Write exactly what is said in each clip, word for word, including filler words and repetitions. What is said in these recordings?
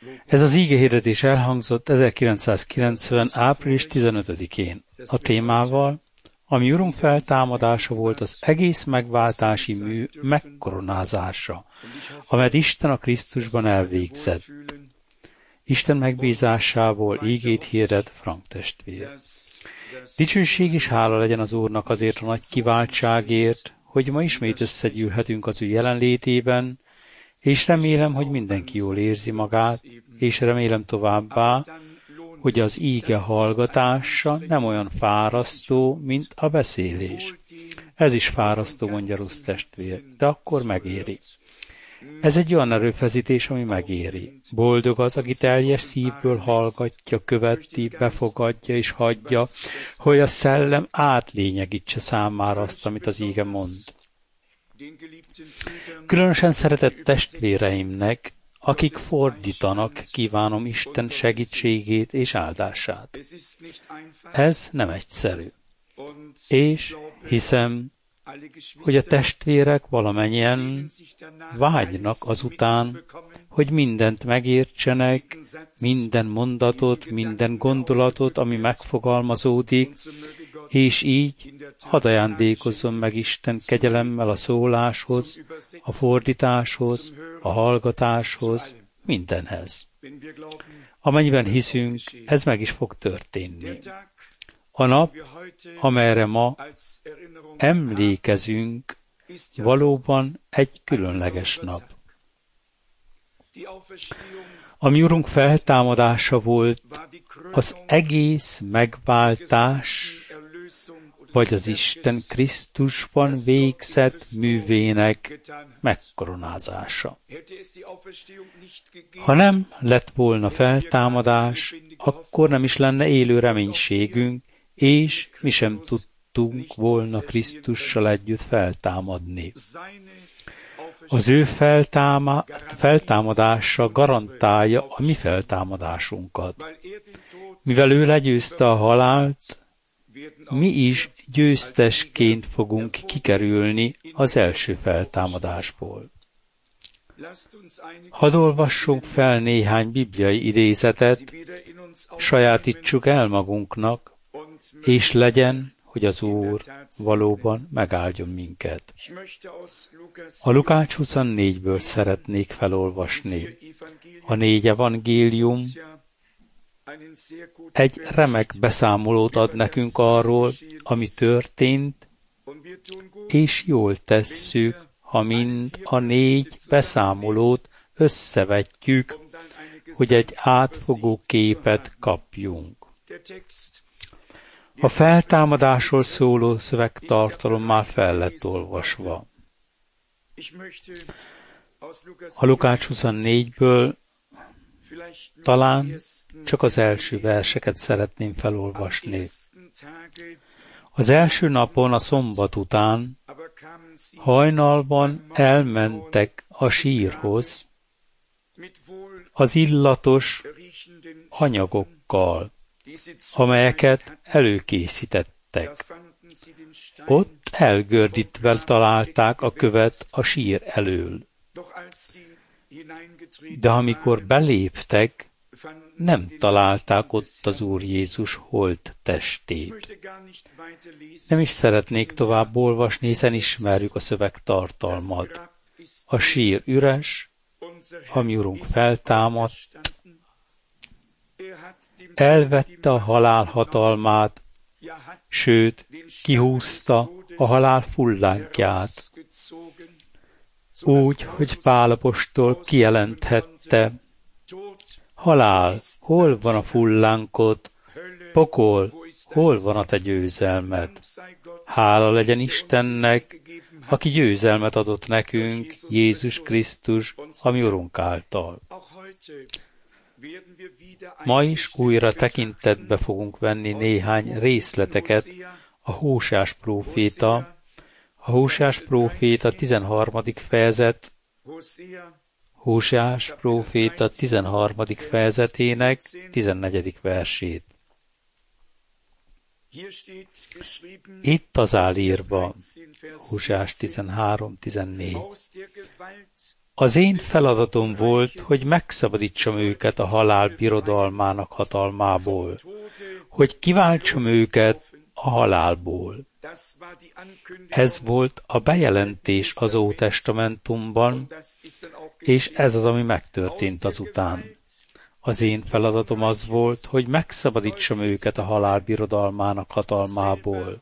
Ez az ígehirdetés elhangzott ezerkilencszázkilencven. április tizenötödikén a témával, ami Urunk feltámadása volt az egész megváltási mű megkoronázása, amelyet Isten a Krisztusban elvégzett. Isten megbízásából ígét hirdet Frank testvér. Dicsőség és hála legyen az Úrnak azért a nagy kiváltságért, hogy ma ismét összegyűlhetünk az ő jelenlétében, és remélem, hogy mindenki jól érzi magát, és remélem továbbá, hogy az íge hallgatása nem olyan fárasztó, mint a beszélés. Ez is fárasztó, mondja Rusz testvér, de akkor megéri. Ez egy olyan erőfeszítés, ami megéri. Boldog az, aki teljes szívből hallgatja, követi, befogadja és hagyja, hogy a szellem átlényegítse számára azt, amit az íge mond. Különösen szeretett testvéreimnek, akik fordítanak, kívánom Isten segítségét és áldását. Ez nem egyszerű. És hiszem, hogy a testvérek valamennyien vágynak azután, hogy mindent megértsenek, minden mondatot, minden gondolatot, ami megfogalmazódik, és így hadd ajándékozzon meg Isten kegyelemmel a szóláshoz, a fordításhoz, a hallgatáshoz, mindenhez. Amennyiben hiszünk, ez meg is fog történni. A nap, amelyre ma emlékezünk, valóban egy különleges nap. A mi Urunk feltámadása volt az egész megváltás, vagy az Isten Krisztusban végzett művének megkoronázása. Ha nem lett volna feltámadás, akkor nem is lenne élő reménységünk, és mi sem tudtunk volna Krisztussal együtt feltámadni. Az ő feltáma, feltámadása garantálja a mi feltámadásunkat. Mivel ő legyőzte a halált, mi is győztesként fogunk kikerülni az első feltámadásból. Hadd olvassunk fel néhány bibliai idézetet, sajátítsuk el magunknak, és legyen, hogy az Úr valóban megáldjon minket. A Lukács huszonnégyből szeretnék felolvasni. A négy evangélium egy remek beszámolót ad nekünk arról, ami történt, és jól tesszük, ha mind a négy beszámolót összevetjük, hogy egy átfogó képet kapjunk. A feltámadásról szóló szövegtartalom már fel lett olvasva. A Lukács huszonnégyből talán csak az első verseket szeretném felolvasni. Az első napon, a szombat után, hajnalban elmentek a sírhoz, az illatos anyagokkal, amelyeket előkészítettek. Ott elgördítve találták a követ a sír elől. De amikor beléptek, nem találták ott az Úr Jézus holt testét. Nem is szeretnék tovább olvasni, hiszen ismerjük a szövegtartalmat. A sír üres, a mi Urunk feltámadt, elvette a halál hatalmát, sőt, kihúzta a halál fullánkját, úgy, hogy Pál apostol kijelenthette: halál, hol van a fullánkod? Pokol, hol van a te győzelmed? Hála legyen Istennek, aki győzelmet adott nekünk, Jézus Krisztus, a mi Urunk által. Ma is újra tekintetbe fogunk venni néhány részleteket a Hóseás próféta, a Hóseás próféta tizenharmadik fejezet, Hóseás próféta tizenharmadik fejezetének tizennegyedik versét. Itt az áll írva, Hóseás tizenhárom tizennégy. Az én feladatom volt, hogy megszabadítsam őket a halál birodalmának hatalmából, hogy kiváltsam őket a halálból. Ez volt a bejelentés az Ótestamentumban, és ez az, ami megtörtént azután. Az én feladatom az volt, hogy megszabadítsam őket a halál birodalmának hatalmából.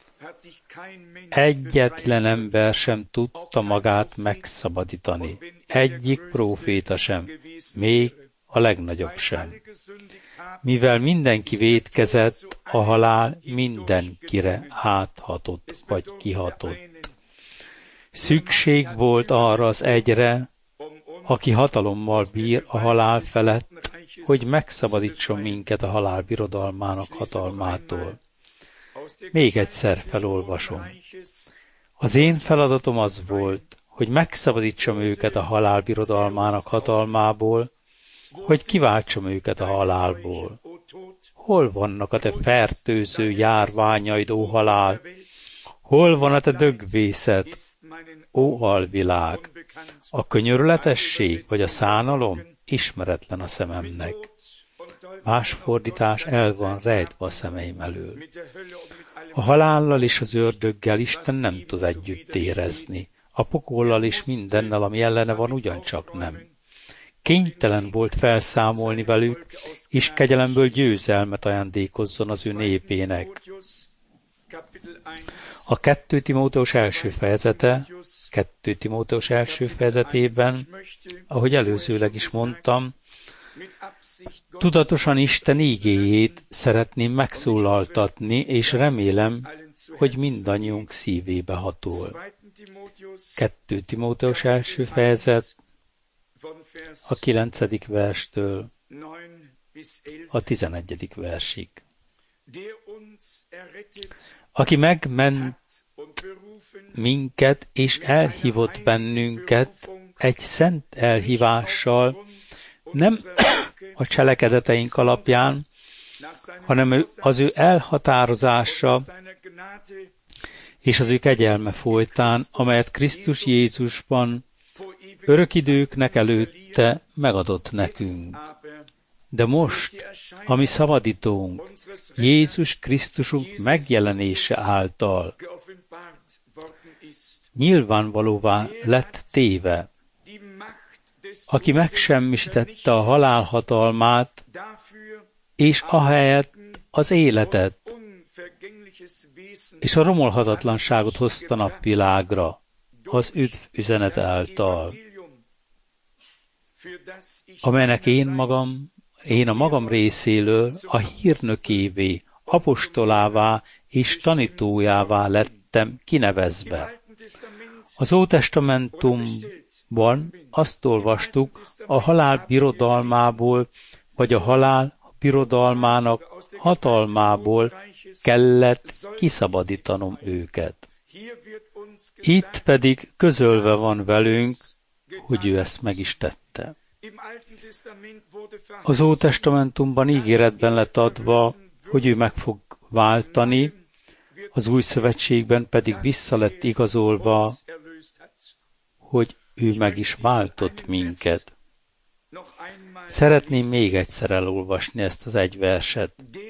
Egyetlen ember sem tudta magát megszabadítani, egyik próféta sem, még a legnagyobb sem. Mivel mindenki vétkezett, a halál mindenkire áthatott vagy kihatott. Szükség volt arra az egyre, aki hatalommal bír a halál felett, hogy megszabadítson minket a halál birodalmának hatalmától. Még egyszer felolvasom. Az én feladatom az volt, hogy megszabadítsam őket a halál birodalmának hatalmából, hogy kiváltsam őket a halálból. Hol vannak a te fertőző járványaid, ó halál? Hol van a te dögvészed, ó alvilág? A könyörületesség vagy a szánalom ismeretlen a szememnek. Más fordítás, el van rejtve a szemeim elől. A halállal és az ördöggel Isten nem tud együtt érezni. A pokollal és mindennel, ami ellene van, ugyancsak nem. Kénytelen volt felszámolni velük, és kegyelemből győzelmet ajándékozzon az ő népének. A kettő Timóteus első fejezete, kettő Timóteus első fejezetében, ahogy előzőleg is mondtam, tudatosan Isten ígéjét szeretném megszólaltatni, és remélem, hogy mindannyiunk szívébe hatol. kettő Timóteus első fejezet, a kilencedik verstől a tizenegyedik versig. Aki megment minket és elhívott bennünket egy szent elhívással, nem a cselekedeteink alapján, hanem az ő elhatározása és az ő kegyelme folytán, amelyet Krisztus Jézusban örök időknek előtte megadott nekünk. De most, ami szabadítónk, Jézus Krisztusunk megjelenése által nyilvánvalóvá lett téve, aki megsemmisítette a halál hatalmát, és ahelyett az életet, és a romolhatatlanságot hozta napvilágra, az üdv üzenet által, amelynek én magam, én a magam részéről a hírnökévé, apostolává és tanítójává lettem kinevezve. Az Ótestamentumban azt olvastuk, a halál birodalmából, vagy a halál birodalmának hatalmából kellett kiszabadítanom őket. Itt pedig közölve van velünk, hogy ő ezt meg is tette. Az Ótestamentumban ígéretben lett adva, hogy ő meg fog váltani, az Új Szövetségben pedig vissza lett igazolva, hogy ő meg is váltott minket. Szeretném még egyszer elolvasni ezt az egy verset.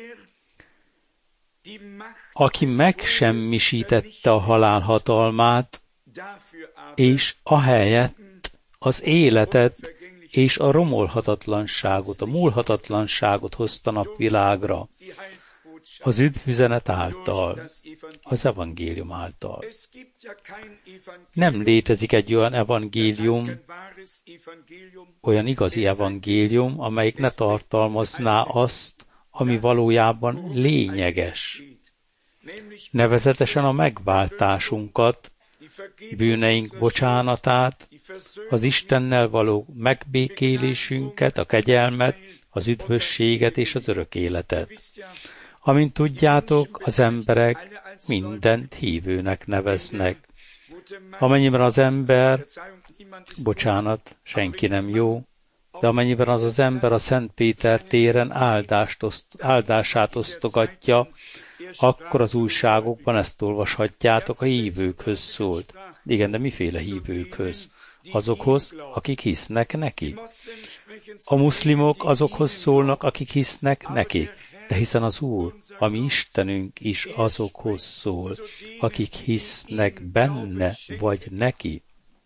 Aki megsemmisítette a halál hatalmát, és ahelyett az életet és a romolhatatlanságot, a múlhatatlanságot hozta napvilágra, az üdvüzenet által, az evangélium által. Nem létezik egy olyan evangélium, olyan igazi evangélium, amelyik ne tartalmazná azt, ami valójában lényeges. Nevezetesen a megváltásunkat, bűneink bocsánatát, az Istennel való megbékélésünket, a kegyelmet, az üdvösséget és az örök életet. Amint tudjátok, az emberek mindent hívőnek neveznek. Amennyiben az ember, bocsánat, senki nem jó, de amennyiben az az ember a Szent Péter téren áldást oszt, áldását osztogatja, akkor az újságokban ezt olvashatjátok, a hívőkhöz szólt. Igen, de miféle hívőkhöz? azokhoz, akik hisznek neki. A muszlimok azokhoz szólnak, akik hisznek neki. De hiszen az Úr, a mi Istenünk is azokhoz szól, akik hisznek benne vagy neki.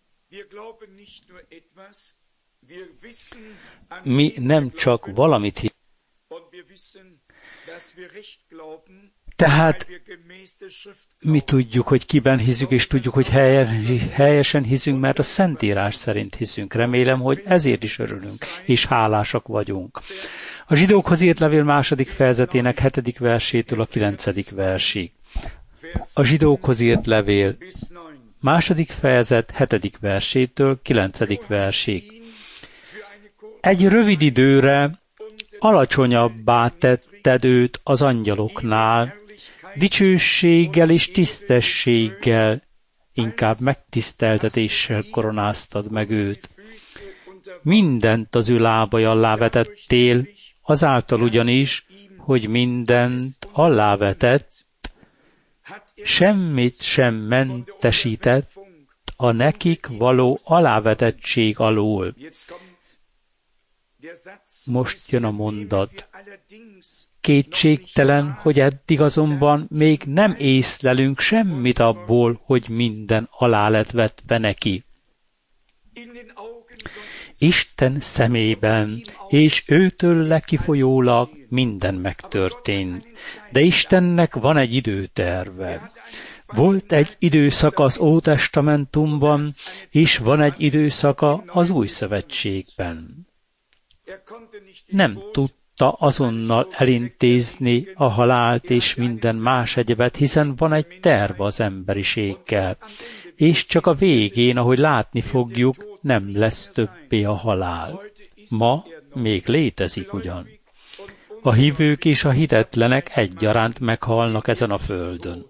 Mi nem csak valamit hiszünk, tehát mi tudjuk, hogy kiben hiszünk, és tudjuk, hogy helyesen hiszünk, mert a Szentírás szerint hiszünk. Remélem, hogy ezért is örülünk, és hálásak vagyunk. A zsidókhoz írt levél második fejezetének hetedik versétől a kilencedik versig. A zsidókhoz írt levél második fejezet hetedik versétől kilencedik versig. Egy rövid időre alacsonyabbá tetted őt az angyaloknál, dicsőséggel és tisztességgel, inkább megtiszteltetéssel koronáztad meg őt. Mindent az ő lábai alá vetettél, azáltal ugyanis, hogy mindent alávetett, semmit sem mentesített a nekik való alávetettség alól. Most jön a mondat. Kétségtelen, hogy eddig azonban még nem észlelünk semmit abból, hogy minden alá lett vetve neki. Isten szemében, és őtől lekifolyólag minden megtörtént. De Istennek van egy időterve. Volt egy időszaka az Ótestamentumban, és van egy időszaka az Új Szövetségben. Nem tudta azonnal elintézni a halált és minden más egyebet, hiszen van egy terv az emberiséggel, és csak a végén, ahogy látni fogjuk, nem lesz többé a halál. Ma még létezik ugyan. A hívők és a hitetlenek egyaránt meghalnak ezen a földön.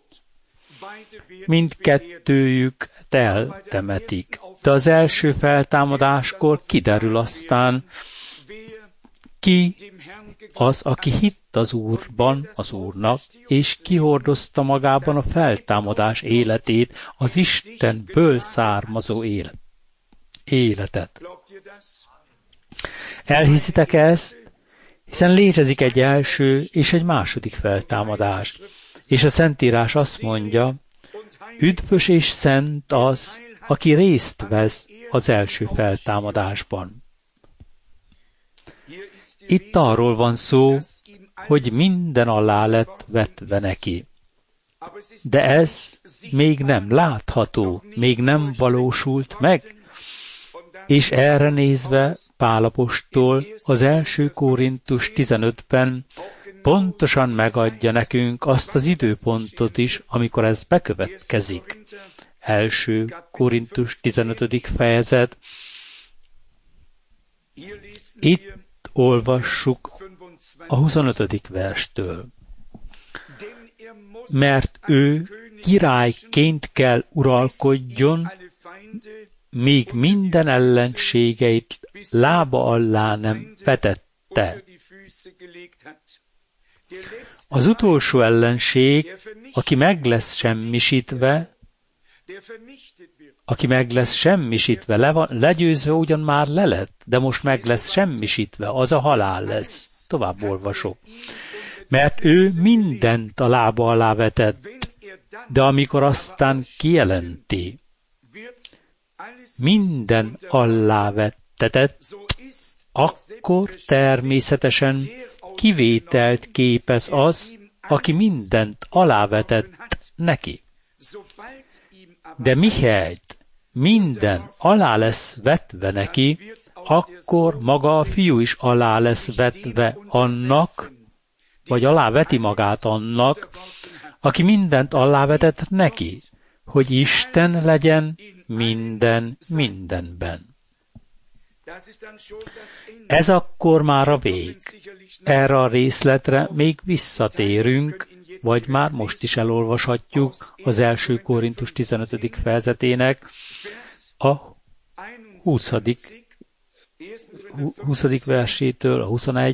Mindkettőjük eltemetik, de az első feltámadáskor kiderül aztán, ki az, aki hitt az Úrban, az Úrnak, és kihordozta magában a feltámadás életét, az Istenből származó élet, életet. Elhiszitek ezt? Hiszen létezik egy első és egy második feltámadás. És a Szentírás azt mondja, üdvös és szent az, aki részt vesz az első feltámadásban. Itt arról van szó, hogy minden alá lett vetve neki. De ez még nem látható, még nem valósult meg, és erre nézve Pál apostol az első Korintus tizenötben pontosan megadja nekünk azt az időpontot is, amikor ez bekövetkezik. Első Korintus tizenötödik fejezet. Itt olvassuk a huszonötödik verstől. Mert ő királyként kell uralkodjon, míg minden ellenségeit lába alá nem vetette. Az utolsó ellenség, aki meg lesz semmisítve, aki meg lesz semmisítve, le van, legyőzve ugyan már le lett, de most meg lesz semmisítve, az a halál lesz. Tovább olvasok. Mert ő mindent a lába alá vetett, de amikor aztán kijelenti, minden alávettetett, akkor természetesen kivételt képez az, aki mindent alávetett neki. De mihelyt minden alá lesz vetve neki, akkor maga a fiú is alá lesz vetve annak, vagy aláveti magát annak, aki mindent alávetett neki, hogy Isten legyen minden mindenben. Ez akkor már a vég. Erre a részletre még visszatérünk, vagy már most is elolvashatjuk az első Korintus tizenötödik fejezetének a huszadik huszadik versétől a huszonegy.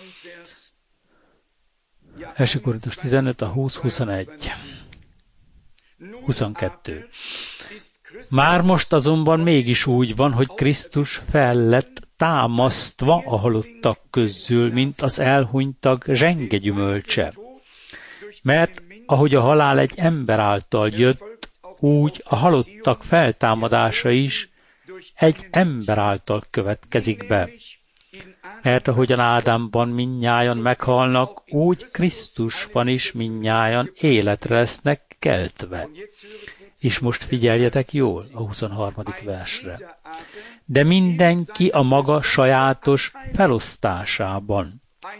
első Korintus tizenöt, a húsz, huszonegy. huszonkettő. Már most azonban mégis úgy van, hogy Krisztus fel lett támasztva a halottak közül, mint az elhunytak zsengegyümölcse. Mert ahogy a halál egy ember által jött, úgy a halottak feltámadása is egy ember által következik be. Mert ahogyan Ádámban mindnyájan meghalnak, úgy Krisztusban is mindnyájan életre lesznek keltve. És most figyeljetek jól a huszonharmadik versre. De mindenki a maga sajátos felosztásában.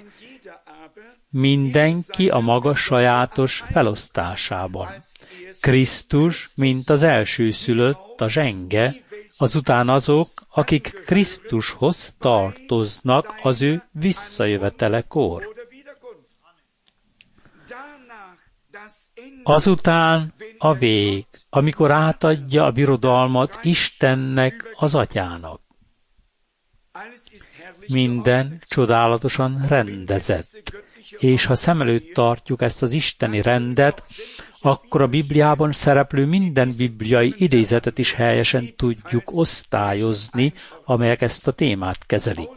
Mindenki a maga sajátos felosztásában. Krisztus, mint az elsőszülött, a zsenge, azután azok, akik Krisztushoz tartoznak az ő visszajövetelekor. Azután a vég, amikor átadja a birodalmat Istennek, az Atyának. Minden csodálatosan rendezett, és ha szem előtt tartjuk ezt az isteni rendet, akkor a Bibliában szereplő minden bibliai idézetet is helyesen tudjuk osztályozni, amelyek ezt a témát kezelik.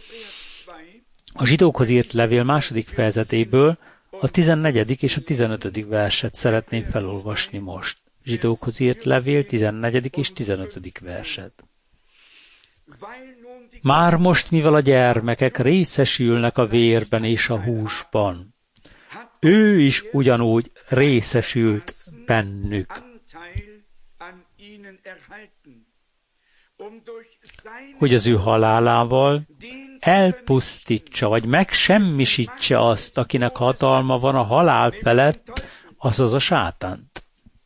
A zsidókhoz írt levél második fejezetéből a tizennegyedik és a tizenötödik verset szeretném felolvasni most. Zsidókhoz írt levél tizennegyedik és tizenötödik verset. Már most, mivel a gyermekek részesülnek a vérben és a húsban, ő is ugyanúgy részesült bennük, hogy az ő halálával elpusztítsa, vagy megsemmisítse azt, akinek hatalma van a halál felett, azaz a sátánt.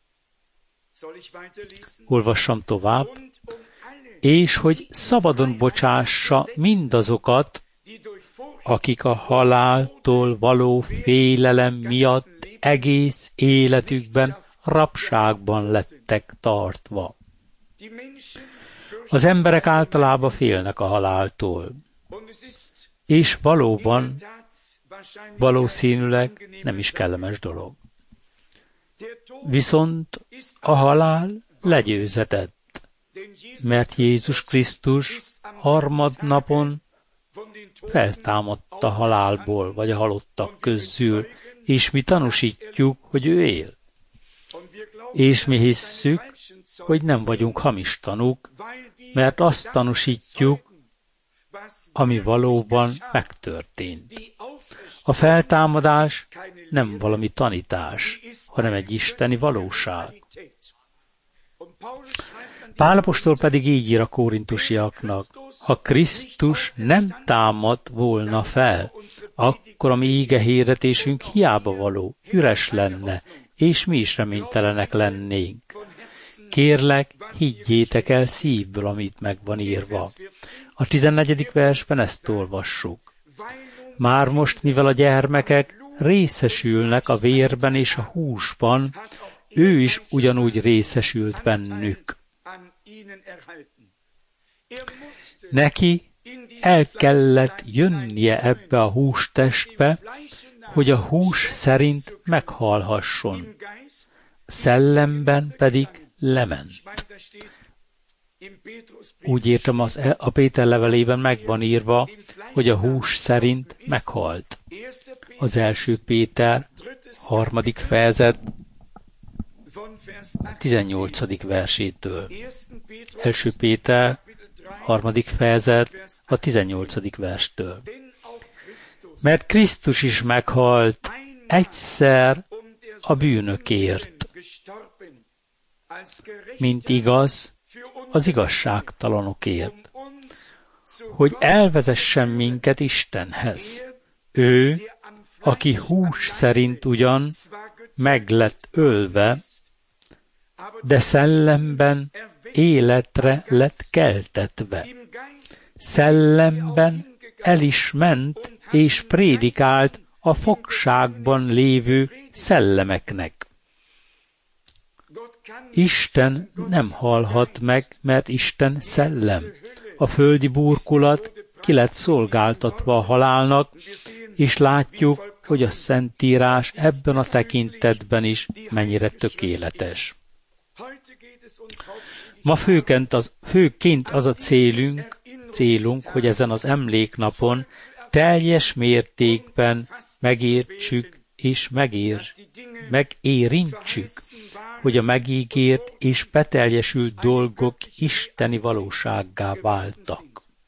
Olvassam tovább. És hogy szabadon bocsássa mindazokat, akik a haláltól való félelem miatt egész életükben rabságban lettek tartva. Az emberek általában félnek a haláltól, és valóban, valószínűleg nem is kellemes dolog. Viszont a halál legyőzetett, mert Jézus Krisztus harmadnapon feltámadt a halálból, vagy a halottak közül, és mi tanúsítjuk, hogy ő él. És mi hisszük, hogy nem vagyunk hamis tanúk, mert azt tanúsítjuk, ami valóban megtörtént. A feltámadás nem valami tanítás, hanem egy isteni valóság. Pál apostol pedig így ír a korintusiaknak: ha Krisztus nem támadt volna fel, akkor a mi ígehirdetésünk hiába való, üres lenne, és mi is reménytelenek lennénk. Kérlek, higgyétek el szívből, amit meg van írva. A tizennegyedik versben ezt olvassuk. Már most, mivel a gyermekek részesülnek a vérben és a húsban, ő is ugyanúgy részesült bennük. Neki el kellett jönnie ebbe a hústestbe, hogy a hús szerint meghalhasson. Szellemben pedig lement. Úgy értem, az, a Péter levelében meg van írva, hogy a hús szerint meghalt. Az első Péter harmadik fejezet tizennyolcadik versétől. Első Péter harmadik fejezet a tizennyolcadik verstől. Mert Krisztus is meghalt egyszer a bűnökért, mint igaz az igazságtalanokért, hogy elvezessen minket Istenhez. Ő, aki hús szerint ugyan meg lett ölve, de szellemben életre lett keltetve. Szellemben el is ment és prédikált a fogságban lévő szellemeknek. Isten nem halhat meg, mert Isten szellem. A földi burkolat ki lett szolgáltatva a halálnak, és látjuk, hogy a Szentírás ebben a tekintetben is mennyire tökéletes. Ma főként az, főként az a célunk, célunk, hogy ezen az emléknapon teljes mértékben megértsük és megér, megérintsük, hogy a megígért és beteljesült dolgok isteni valósággá váltak.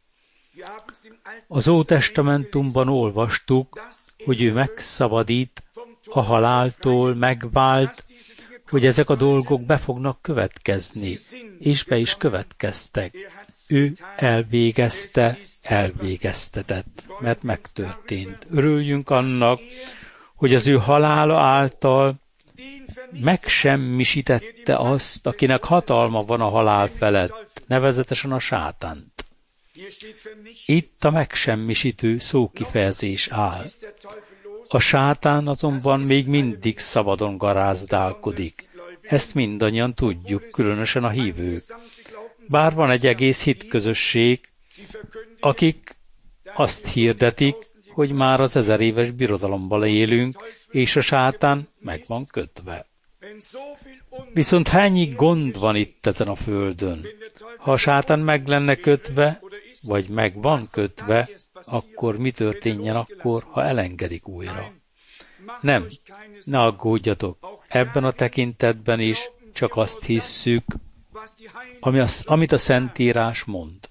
Az Ótestamentumban olvastuk, hogy ő megszabadít a haláltól, megvált, hogy ezek a dolgok be fognak következni, és be is következtek. Ő elvégezte, elvégeztetett, mert megtörtént. Örüljünk annak, hogy az ő halála által megsemmisítette azt, akinek hatalma van a halál felett, nevezetesen a sátánt. Itt a megsemmisítő szókifejezés áll. A sátán azonban még mindig szabadon garázdálkodik. Ezt mindannyian tudjuk, különösen a hívők. Bár van egy egész hitközösség, akik azt hirdetik, hogy már az ezer éves birodalomban élünk, és a sátán meg van kötve. Viszont hányi gond van itt ezen a földön? Ha a sátán meg lenne kötve, vagy meg van kötve, akkor mi történjen akkor, ha elengedik újra? Nem, ne aggódjatok, ebben a tekintetben is csak azt hisszük, ami az, amit a Szentírás mond.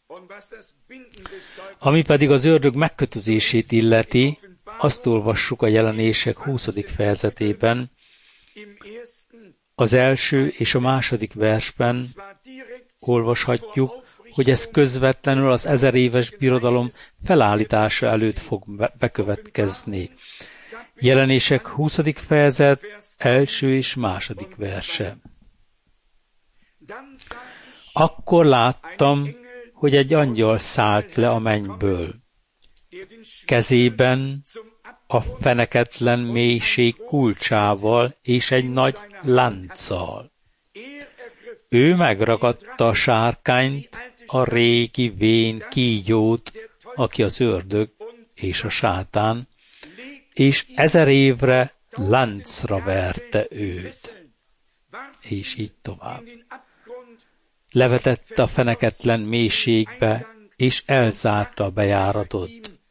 Ami pedig az ördög megkötözését illeti, azt olvassuk a Jelenések huszadik fejezetében, az első és a második versben olvashatjuk, hogy ez közvetlenül az ezer éves birodalom felállítása előtt fog bekövetkezni. Jelenések huszadik fejezet, első és második verse. Akkor láttam, hogy egy angyal szállt le a mennyből. Kezében a feneketlen mélység kulcsával és egy nagy lánccal. Ő megragadta a sárkányt, a régi vén kígyót, aki az ördög és a sátán, és ezer évre láncra verte őt. És így tovább. Levetette a feneketlen mélységbe, és elzárta a bejáratot,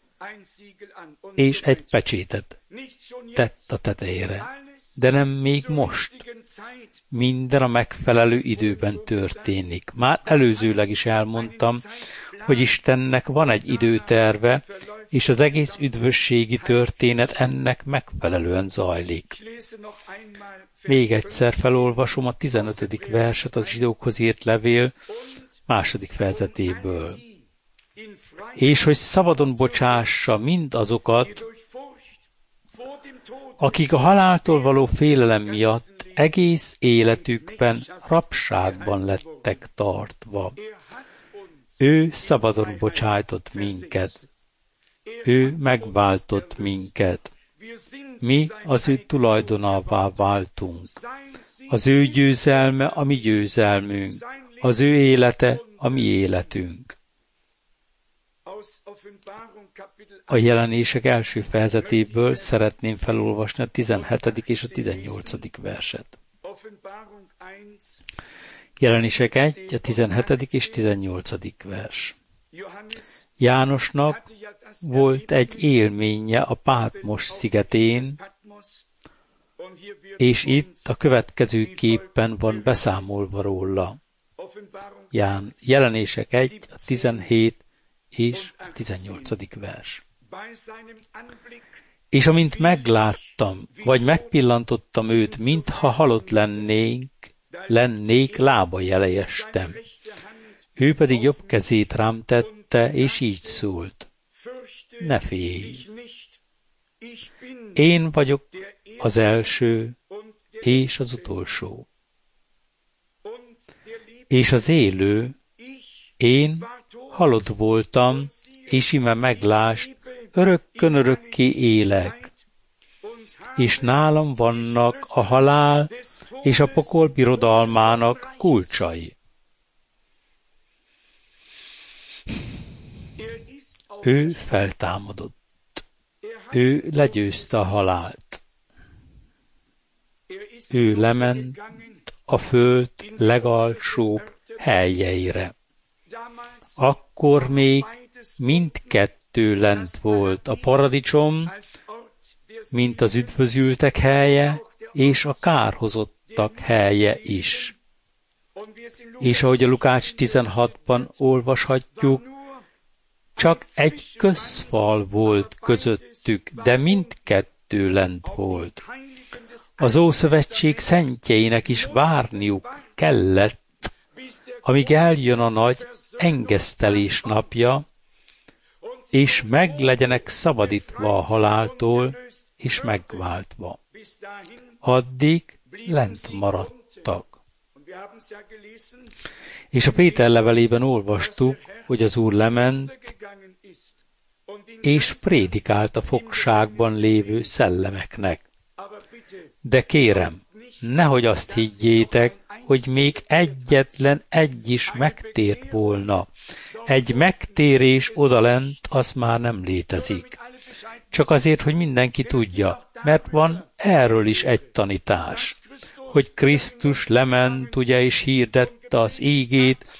és egy pecsétet tett a tetejére. De nem még most. Minden a megfelelő időben történik. Már előzőleg is elmondtam, hogy Istennek van egy időterve, és az egész üdvösségi történet ennek megfelelően zajlik. Még egyszer felolvasom a tizenötödik verset a zsidókhoz írt levél második fejezetéből. És hogy szabadon bocsássa mind azokat, akik a haláltól való félelem miatt egész életükben rabságban lettek tartva. Ő szabadon bocsájtott minket. Ő megváltott minket. Mi az ő tulajdonává váltunk. Az ő győzelme a mi győzelmünk. Az ő élete a mi életünk. A Jelenések első fejezetéből szeretném felolvasni a tizenhetedik és a tizennyolcadik verset. Jelenések egy, a tizenhetedik és tizennyolcadik vers. Jánosnak volt egy élménye a Pátmos szigetén, és itt a következő képpen van beszámolva róla. Ján, Jelenések egy, a tizenhét és a tizennyolcadik vers. És amint megláttam, vagy megpillantottam őt, mintha halott lennénk, lennék, lábai elé estem. Ő pedig jobb kezét rám tette, és így szólt. Ne félj! Én vagyok az első és az utolsó. És az élő, én halott voltam, és íme meglást, örökkön örökké élek, és nálam vannak a halál és a pokol birodalmának kulcsai. Ő feltámadott. Ő legyőzte a halált. Ő lement a föld legalsóbb helyeire. Akkor még mindkettő lent volt, a paradicsom, mint az üdvözültek helye, és a kárhozottak helye is. És ahogy a Lukács tizenhatban olvashatjuk, csak egy közfal volt közöttük, de mindkettő lent volt. Az Ószövetség szentjeinek is várniuk kellett, amíg eljön a nagy engesztelés napja, és meg legyenek szabadítva a haláltól, és megváltva. Addig lent maradtak. És a Péter levelében olvastuk, hogy az Úr lement, és prédikált a fogságban lévő szellemeknek. De kérem, nehogy azt higgyétek, hogy még egyetlen egy is megtért volna. Egy megtérés odalent, az már nem létezik. Csak azért, hogy mindenki tudja, mert van erről is egy tanítás, hogy Krisztus lement, ugye, és hirdette az ígét.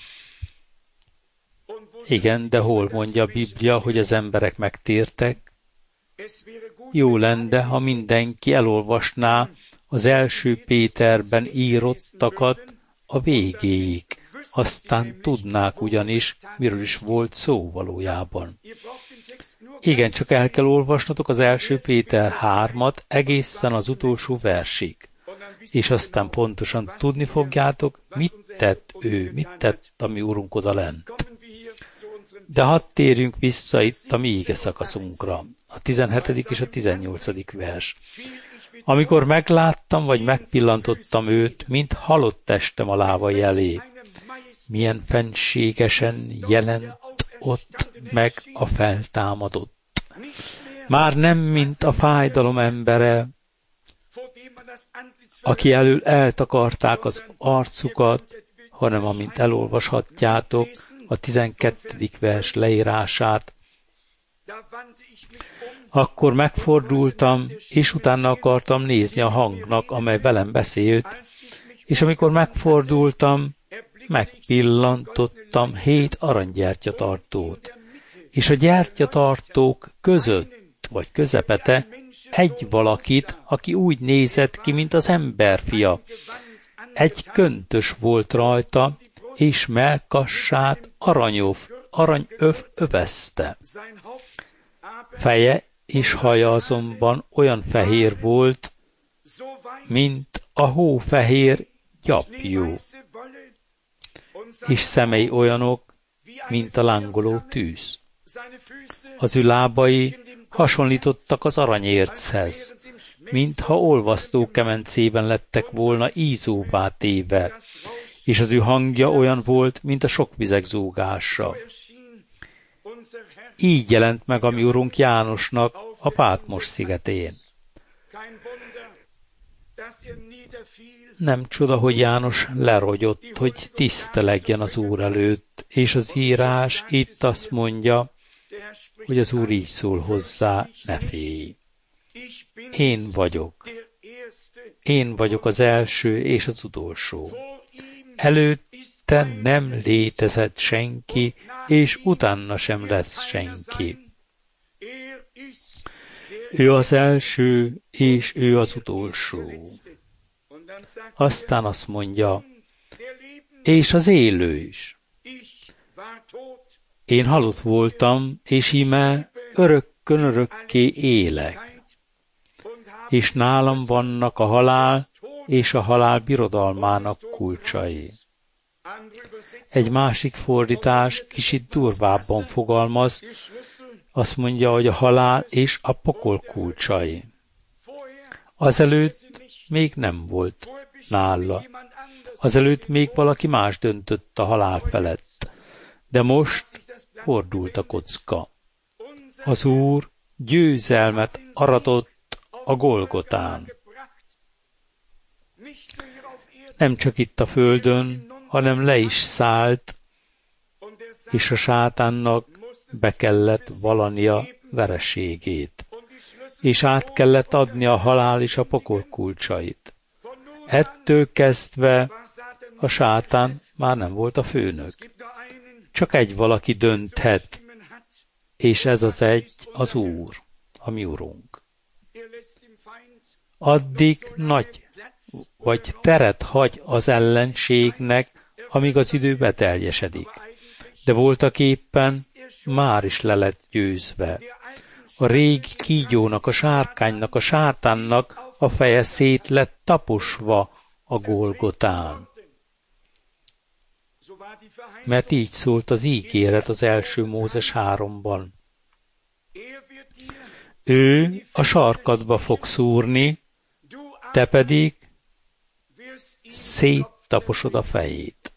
Igen, de hol mondja a Biblia, hogy az emberek megtértek? Jó lenne, ha mindenki elolvasná az első Péterben írottakat a végéig. Aztán tudnák ugyanis, miről is volt szó valójában. Igen, csak el kell olvasnotok az első Péter hármat egészen az utolsó versig. És aztán pontosan tudni fogjátok, mit tett ő, mit tett a mi Urunk odalent. De hadd térjünk vissza itt a mi íge szakaszunkra, a tizenhetedik és a tizennyolcadik vers. Amikor megláttam, vagy megpillantottam őt, mint halott testem a lábai elé, milyen fenségesen jelent ott meg a feltámadott. Már nem, mint a fájdalom embere, aki elől eltakarták az arcukat, hanem amint elolvashatjátok a tizenkettedik vers leírását. Akkor megfordultam, és utána akartam nézni a hangnak, amely velem beszélt, és amikor megfordultam, megpillantottam hét aranygyertyatartót, és a gyertyatartók között, vagy közepete, egy valakit, aki úgy nézett ki, mint az emberfia. Egy köntös volt rajta, és mellkassát aranyöv, aranyöv övezte. Feje és haja azonban olyan fehér volt, mint a hófehér gyapjú, és szemei olyanok, mint a lángoló tűz. Az ő lábai hasonlítottak az aranyérchez, mintha olvasztó kemencében lettek volna ízóvá téve, és az ő hangja olyan volt, mint a sok vizek zúgása. Így jelent meg a mi Urunk Jánosnak a Pátmos szigetén. Nem csoda, hogy János lerogyott, hogy tisztelegjen az Úr előtt, és az írás itt azt mondja, hogy az Úr így szól hozzá, ne félj. Én vagyok. Én vagyok az első és az utolsó. Előtte nem létezett senki, és utána sem lesz senki. Ő az első, és ő az utolsó. Aztán azt mondja, és az élő is. Én halott voltam, és íme örökkön örökké élek. És nálam vannak a halál és a halál birodalmának kulcsai. Egy másik fordítás kicsit durvábban fogalmaz, azt mondja, hogy a halál és a pokol kulcsai. Azelőtt még nem volt nála. Azelőtt még valaki más döntött a halál felett. De most fordult a kocka. Az Úr győzelmet aratott a Golgotán. Nem csak itt a földön, hanem le is szállt, és a sátánnak be kellett valania vereségét, és át kellett adni a halál és a pokol kulcsait. Ettől kezdve a sátán már nem volt a főnök. Csak egy valaki dönthet, és ez az egy az Úr, a mi Urunk. Addig nagy vagy teret hagy az ellenségnek, amíg az idő beteljesedik. De voltaképpen már is le lett győzve. A régi kígyónak, a sárkánynak, a sátánnak a feje szét lett taposva a Golgotán. Mert így szólt az ígéret az első Mózes háromban. Ő a sarkadba fog szúrni, te pedig széttaposod a fejét.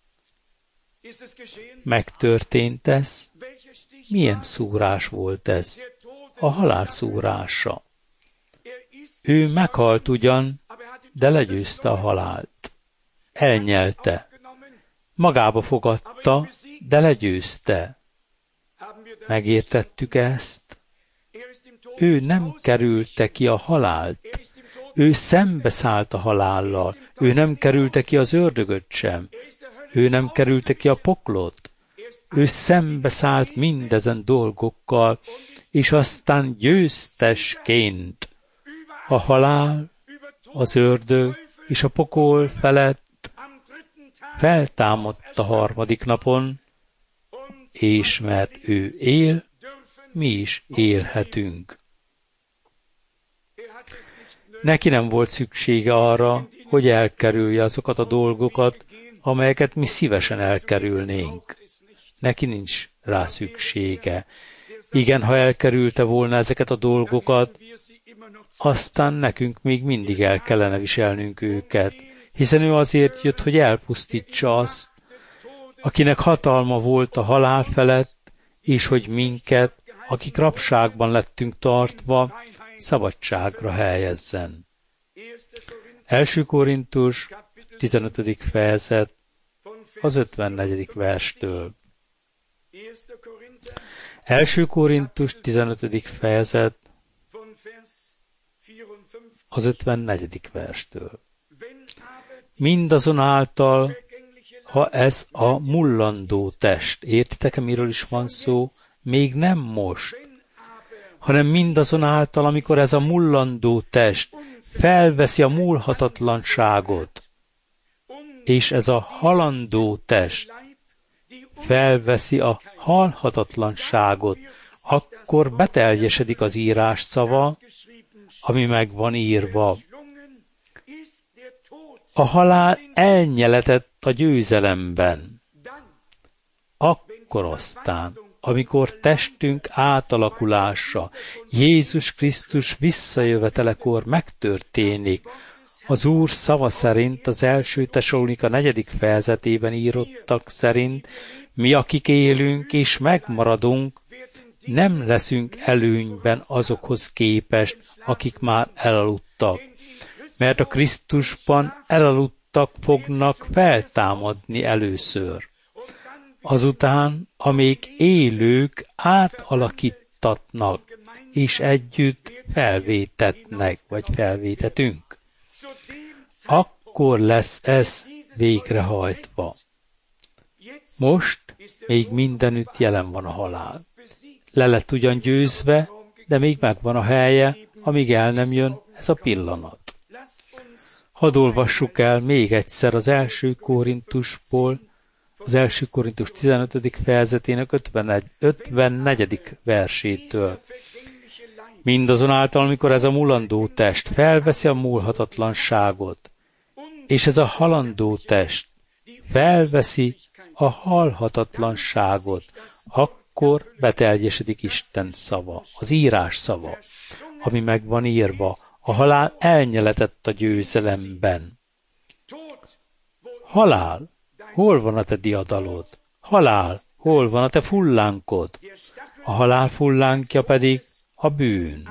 Megtörtént ez? Milyen szúrás volt ez? A halál szúrása. Ő meghalt ugyan, de legyőzte a halált. Elnyelte. Magába fogadta, de legyőzte. Megértettük ezt? Ő nem kerülte ki a halált. Ő szembeszállt a halállal. Ő nem kerülte ki az ördögöt sem. Ő nem kerülte ki a poklot. Ő szembeszállt mindezen dolgokkal, és aztán győztesként a halál, az ördög és a pokol felett feltámadt a harmadik napon, és mert ő él, mi is élhetünk. Neki nem volt szüksége arra, hogy elkerülje azokat a dolgokat, amelyeket mi szívesen elkerülnénk. Neki nincs rá szüksége. Igen, ha elkerülte volna ezeket a dolgokat, aztán nekünk még mindig el kellene viselnünk őket, hiszen ő azért jött, hogy elpusztítsa azt, akinek hatalma volt a halál felett, és hogy minket, akik rabságban lettünk tartva, szabadságra helyezzen. Első Korintus, tizenötödik fejezet, az ötvennegyedik verstől. Első Korintus, tizenötödik fejezet, az ötvennegyedik verstől. Mindazonáltal, ha ez a mullandó test, értitek-e, miről is van szó? Még nem most, hanem mindazonáltal, amikor ez a mullandó test felveszi a múlhatatlanságot, és ez a halandó test felveszi a halhatatlanságot, akkor beteljesedik az írás szava, ami meg van írva. A halál elnyeletett a győzelemben. Akkor aztán, amikor testünk átalakulása Jézus Krisztus visszajövetelekor megtörténik, az Úr szava szerint az első Tesalonika negyedik fejezetében írottak szerint, mi, akik élünk és megmaradunk, nem leszünk előnyben azokhoz képest, akik már elaludtak, mert a Krisztusban elaludtak fognak feltámadni először. Azután, amíg élők átalakítatnak, és együtt felvétetnek, vagy felvétetünk. Akkor lesz ez végrehajtva. Most még mindenütt jelen van a halál. Le lett ugyan győzve, de még megvan a helye, amíg el nem jön ez a pillanat. Hadd olvassuk el még egyszer az első Korintusból, az első Korintus tizenötödik fejezetének ötvennegyedik versétől. Mindazonáltal, amikor ez a mulandó test felveszi a múlhatatlanságot, és ez a halandó test felveszi a halhatatlanságot, akkor beteljesedik Isten szava, az írás szava, ami meg van írva, a halál elnyeletett a győzelemben. Halál, hol van a te diadalod? Halál, hol van a te fullánkod? A halál fullánkja pedig a bűn.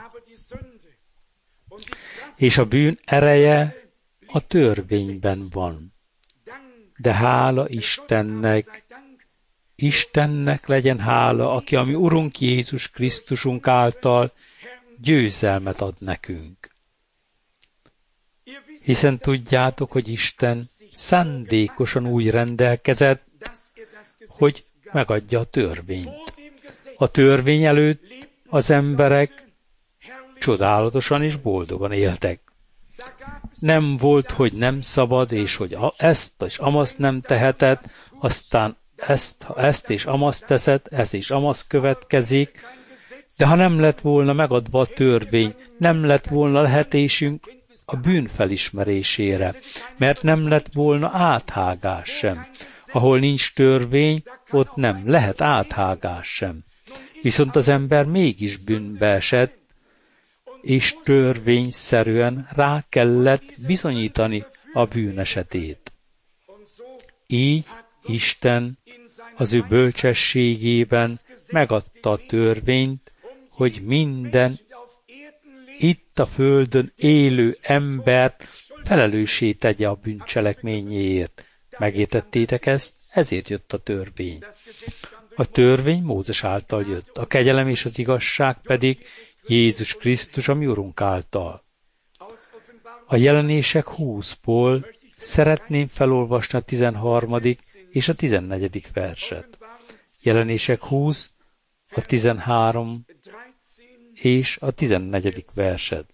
És a bűn ereje a törvényben van. De hála Istennek, Istennek legyen hála, aki a mi Urunk Jézus Krisztusunk által győzelmet ad nekünk. Hiszen tudjátok, hogy Isten szándékosan úgy rendelkezett, hogy megadja a törvényt. A törvény előtt az emberek csodálatosan és boldogan éltek. Nem volt, hogy nem szabad, és hogy ezt és amazt nem teheted, aztán ezt, ha ezt és amazt teszed, ez és amaz következik, de ha nem lett volna megadva a törvény, nem lett volna lehetésünk a bűn felismerésére, mert nem lett volna áthágás sem. Ahol nincs törvény, ott nem lehet áthágás sem. Viszont az ember mégis bűnbe esett, és törvényszerűen rá kellett bizonyítani a bűnesetét. Így Isten az ő bölcsességében megadta a törvényt, hogy minden itt a földön élő embert felelőssé tegye a bűncselekményéért. Megértettétek ezt? Ezért jött a törvény. A törvény Mózes által jött, a kegyelem és az igazság pedig Jézus Krisztus, a mi Urunk által. A Jelenések húszból szeretném felolvasni a tizenharmadik és a tizennegyedik verset. Jelenések húsz, a tizenhárom és a tizennegyedik verset.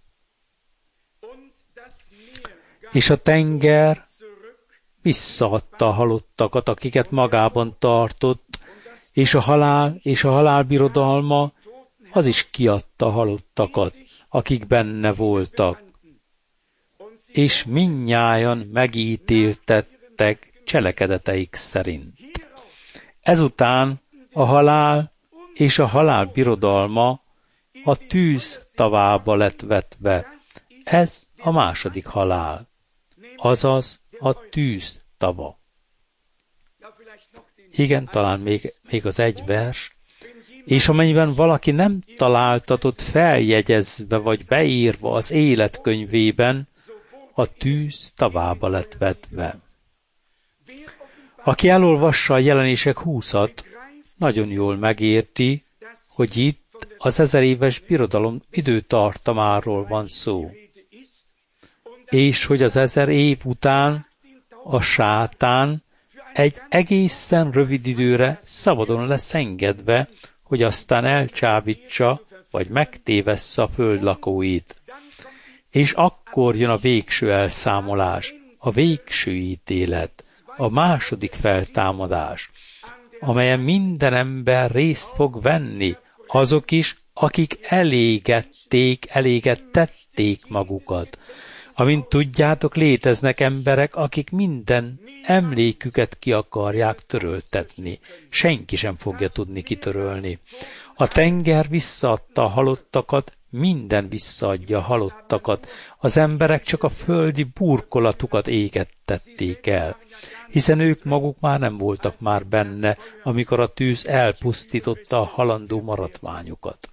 És a tenger visszaadta a halottakat, akiket magában tartott, és a halál és a halál birodalma az is kiadta a halottakat, akik benne voltak, és mindnyájan megítéltettek cselekedeteik szerint. Ezután a halál és a halál birodalma a tűz tavába lett vetve. Ez a második halál, azaz a tűz tava. Igen, talán még, még az egy vers. És amennyiben valaki nem találtatott feljegyezve vagy beírva az életkönyvében, a tűz tavába lett vetve. Aki elolvassa a Jelenések húszat, nagyon jól megérti, hogy itt az ezer éves birodalom időtartamáról van szó, és hogy az ezer év után a sátán egy egészen rövid időre szabadon lesz engedve, hogy aztán elcsábítsa, vagy megtévessze a föld lakóit. És akkor jön a végső elszámolás, a végső ítélet, a második feltámadás, amelyen minden ember részt fog venni, azok is, akik elégették, elégettették magukat. Amint tudjátok, léteznek emberek, akik minden emléküket ki akarják töröltetni. Senki sem fogja tudni kitörölni. A tenger visszaadta a halottakat, minden visszaadja a halottakat. Az emberek csak a földi burkolatukat égettették el, hiszen ők maguk már nem voltak már benne, amikor a tűz elpusztította a halandó maradványokat.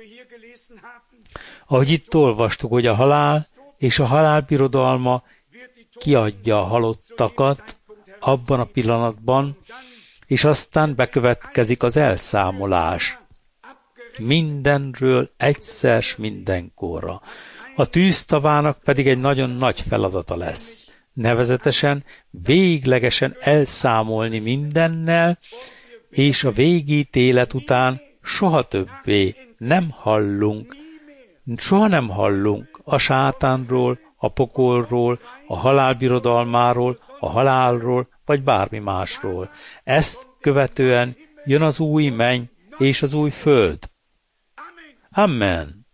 Ahogy itt olvastuk, hogy a halál és a halál birodalma kiadja a halottakat abban a pillanatban, és aztán bekövetkezik az elszámolás. Mindenről egyszer s mindenkorra. A tűztavának pedig egy nagyon nagy feladata lesz. Nevezetesen véglegesen elszámolni mindennel, és a végítélet után soha többé nem hallunk, soha nem hallunk a sátánról, a pokolról, a halálbirodalmáról, a halálról, vagy bármi másról. Ezt követően jön az új menny és az új föld. Amen.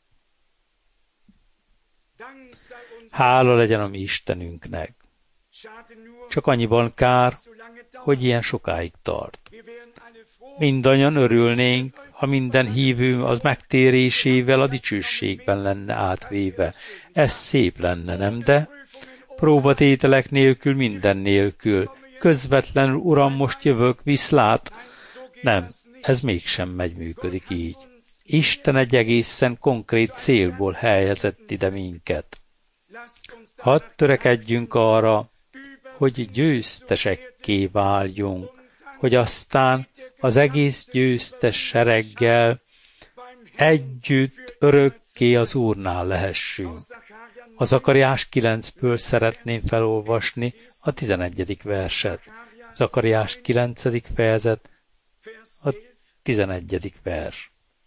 Hála legyen a mi Istenünknek. Csak annyiban kár, hogy ilyen sokáig tart. Mindannyian örülnénk, ha minden hívő az megtérésével a dicsőségben lenne átvéve. Ez szép lenne, nem de? Próbatételek nélkül, minden nélkül. Közvetlenül, Uram, most jövök, viszlát. Nem, ez mégsem megy működik így. Isten egy egészen konkrét célból helyezett ide minket. Hadd törekedjünk arra, hogy győztesekké váljunk, hogy aztán az egész győztes sereggel együtt örökké az Úrnál lehessünk. A Zakariás kilencből szeretném felolvasni a tizenegyedik verset. Zakariás kilencedik fejezet, a tizenegyedik vers.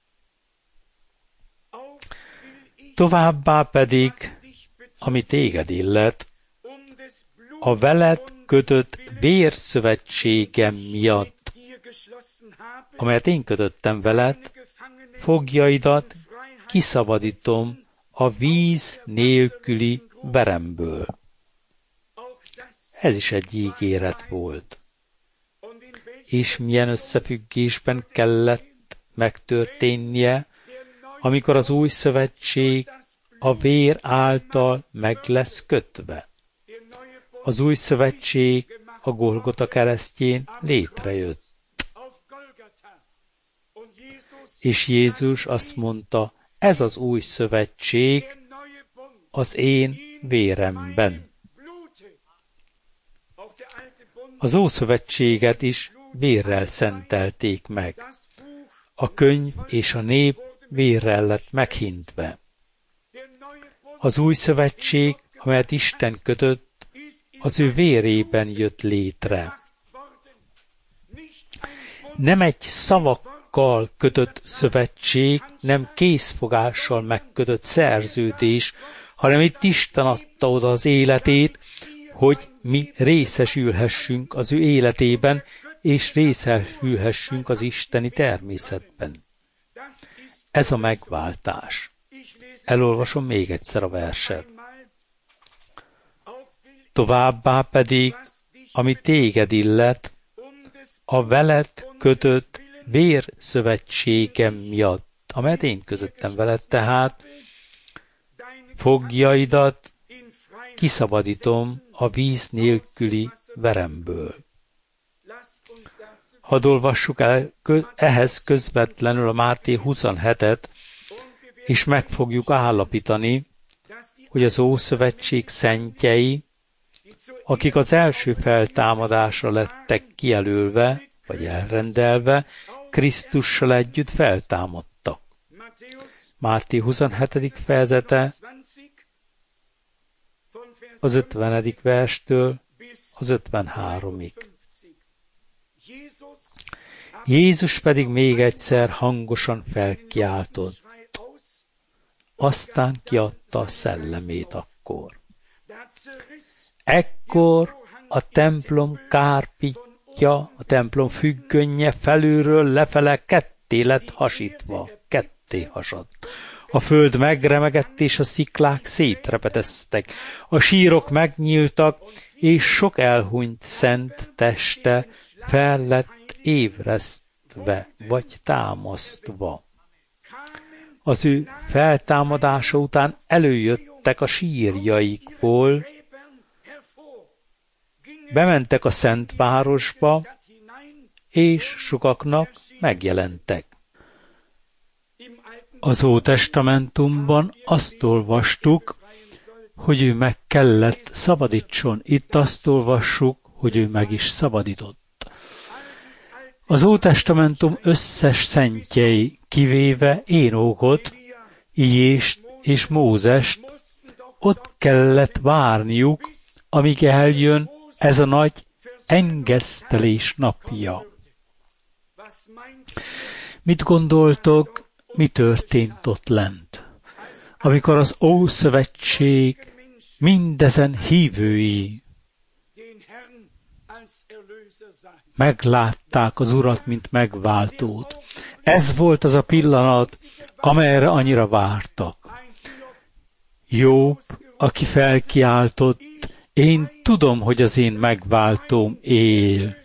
Továbbá pedig, ami téged illet, a veled kötött vérszövetségem miatt, amelyet én kötöttem veled, foglyaidat kiszabadítom a víz nélküli veremből. Ez is egy ígéret volt. És milyen összefüggésben kellett megtörténnie, amikor az új szövetség a vér által meg lesz kötve. Az új szövetség a Golgota keresztjén létrejött. És Jézus azt mondta, ez az új szövetség az én véremben. Az Ószövetséget is vérrel szentelték meg. A könyv és a nép vérrel lett meghintve. Az új szövetség, amelyet Isten kötött, az ő vérében jött létre. Nem egy szavakkal kötött szövetség, nem készfogással megkötött szerződés, hanem itt Isten adta oda az életét, hogy mi részesülhessünk az ő életében, és részesülhessünk az isteni természetben. Ez a megváltás. Elolvasom még egyszer a verset. Továbbá pedig, ami téged illet, a veled kötött vérszövetségem miatt, amelyet én kötöttem veled, tehát foglyaidat kiszabadítom a víz nélküli veremből. Hadd olvassuk el ehhez közvetlenül a Máté huszonhetet, és meg fogjuk állapítani, hogy az Ószövetség szentjei, akik az első feltámadásra lettek kijelölve, vagy elrendelve, Krisztussal együtt feltámadtak. Máté huszonhetedik fejezete az ötvenedik verstől az ötvenháromig. Jézus pedig még egyszer hangosan felkiáltott, aztán kiadta a szellemét akkor. Ekkor a templom kárpitja, a templom függönye felülről lefele ketté lett hasítva, ketté hasadt. A föld megremegett, és a sziklák szétrepedeztek. A sírok megnyíltak, és sok elhunyt szent teste fel lett ébresztve, vagy támasztva. Az ő feltámadása után előjöttek a sírjaikból, bementek a szent városba, és sokaknak megjelentek. Az Ótestamentumban azt olvastuk, hogy ő meg kellett szabadítson. Itt azt olvassuk, hogy ő meg is szabadított. Az Ótestamentum összes szentjei, kivéve Énókot, Ilyést és Mózest, ott kellett várniuk, amíg eljön ez a nagy engesztelés napja. Mit gondoltok, mi történt ott lent, amikor az Ószövetség mindezen hívői meglátták az Urat, mint megváltót? Ez volt az a pillanat, amelyre annyira vártak. Jobb, aki felkiáltott, én tudom, hogy az én megváltóm él.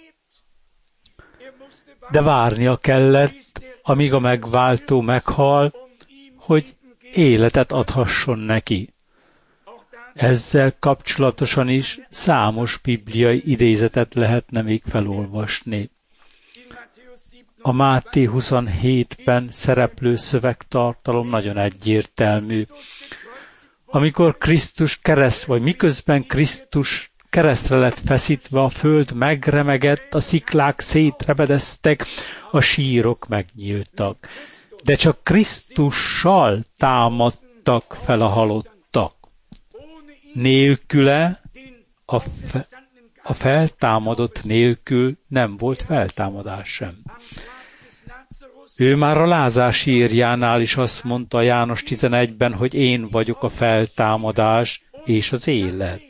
De várnia kellett, amíg a megváltó meghal, hogy életet adhasson neki. Ezzel kapcsolatosan is számos bibliai idézetet lehetne még felolvasni. A Máté huszonhétben szereplő szövegtartalom nagyon egyértelmű. Amikor Krisztus kereszt, vagy miközben Krisztus keresztre lett feszítve, a föld megremegett, a sziklák szétrepedeztek, a sírok megnyíltak. De csak Krisztussal támadtak fel a halottak. Nélküle, a, fe, a feltámadott nélkül nem volt feltámadás sem. Ő már a Lázár sírjánál is azt mondta János tizenegyben, hogy én vagyok a feltámadás és az élet.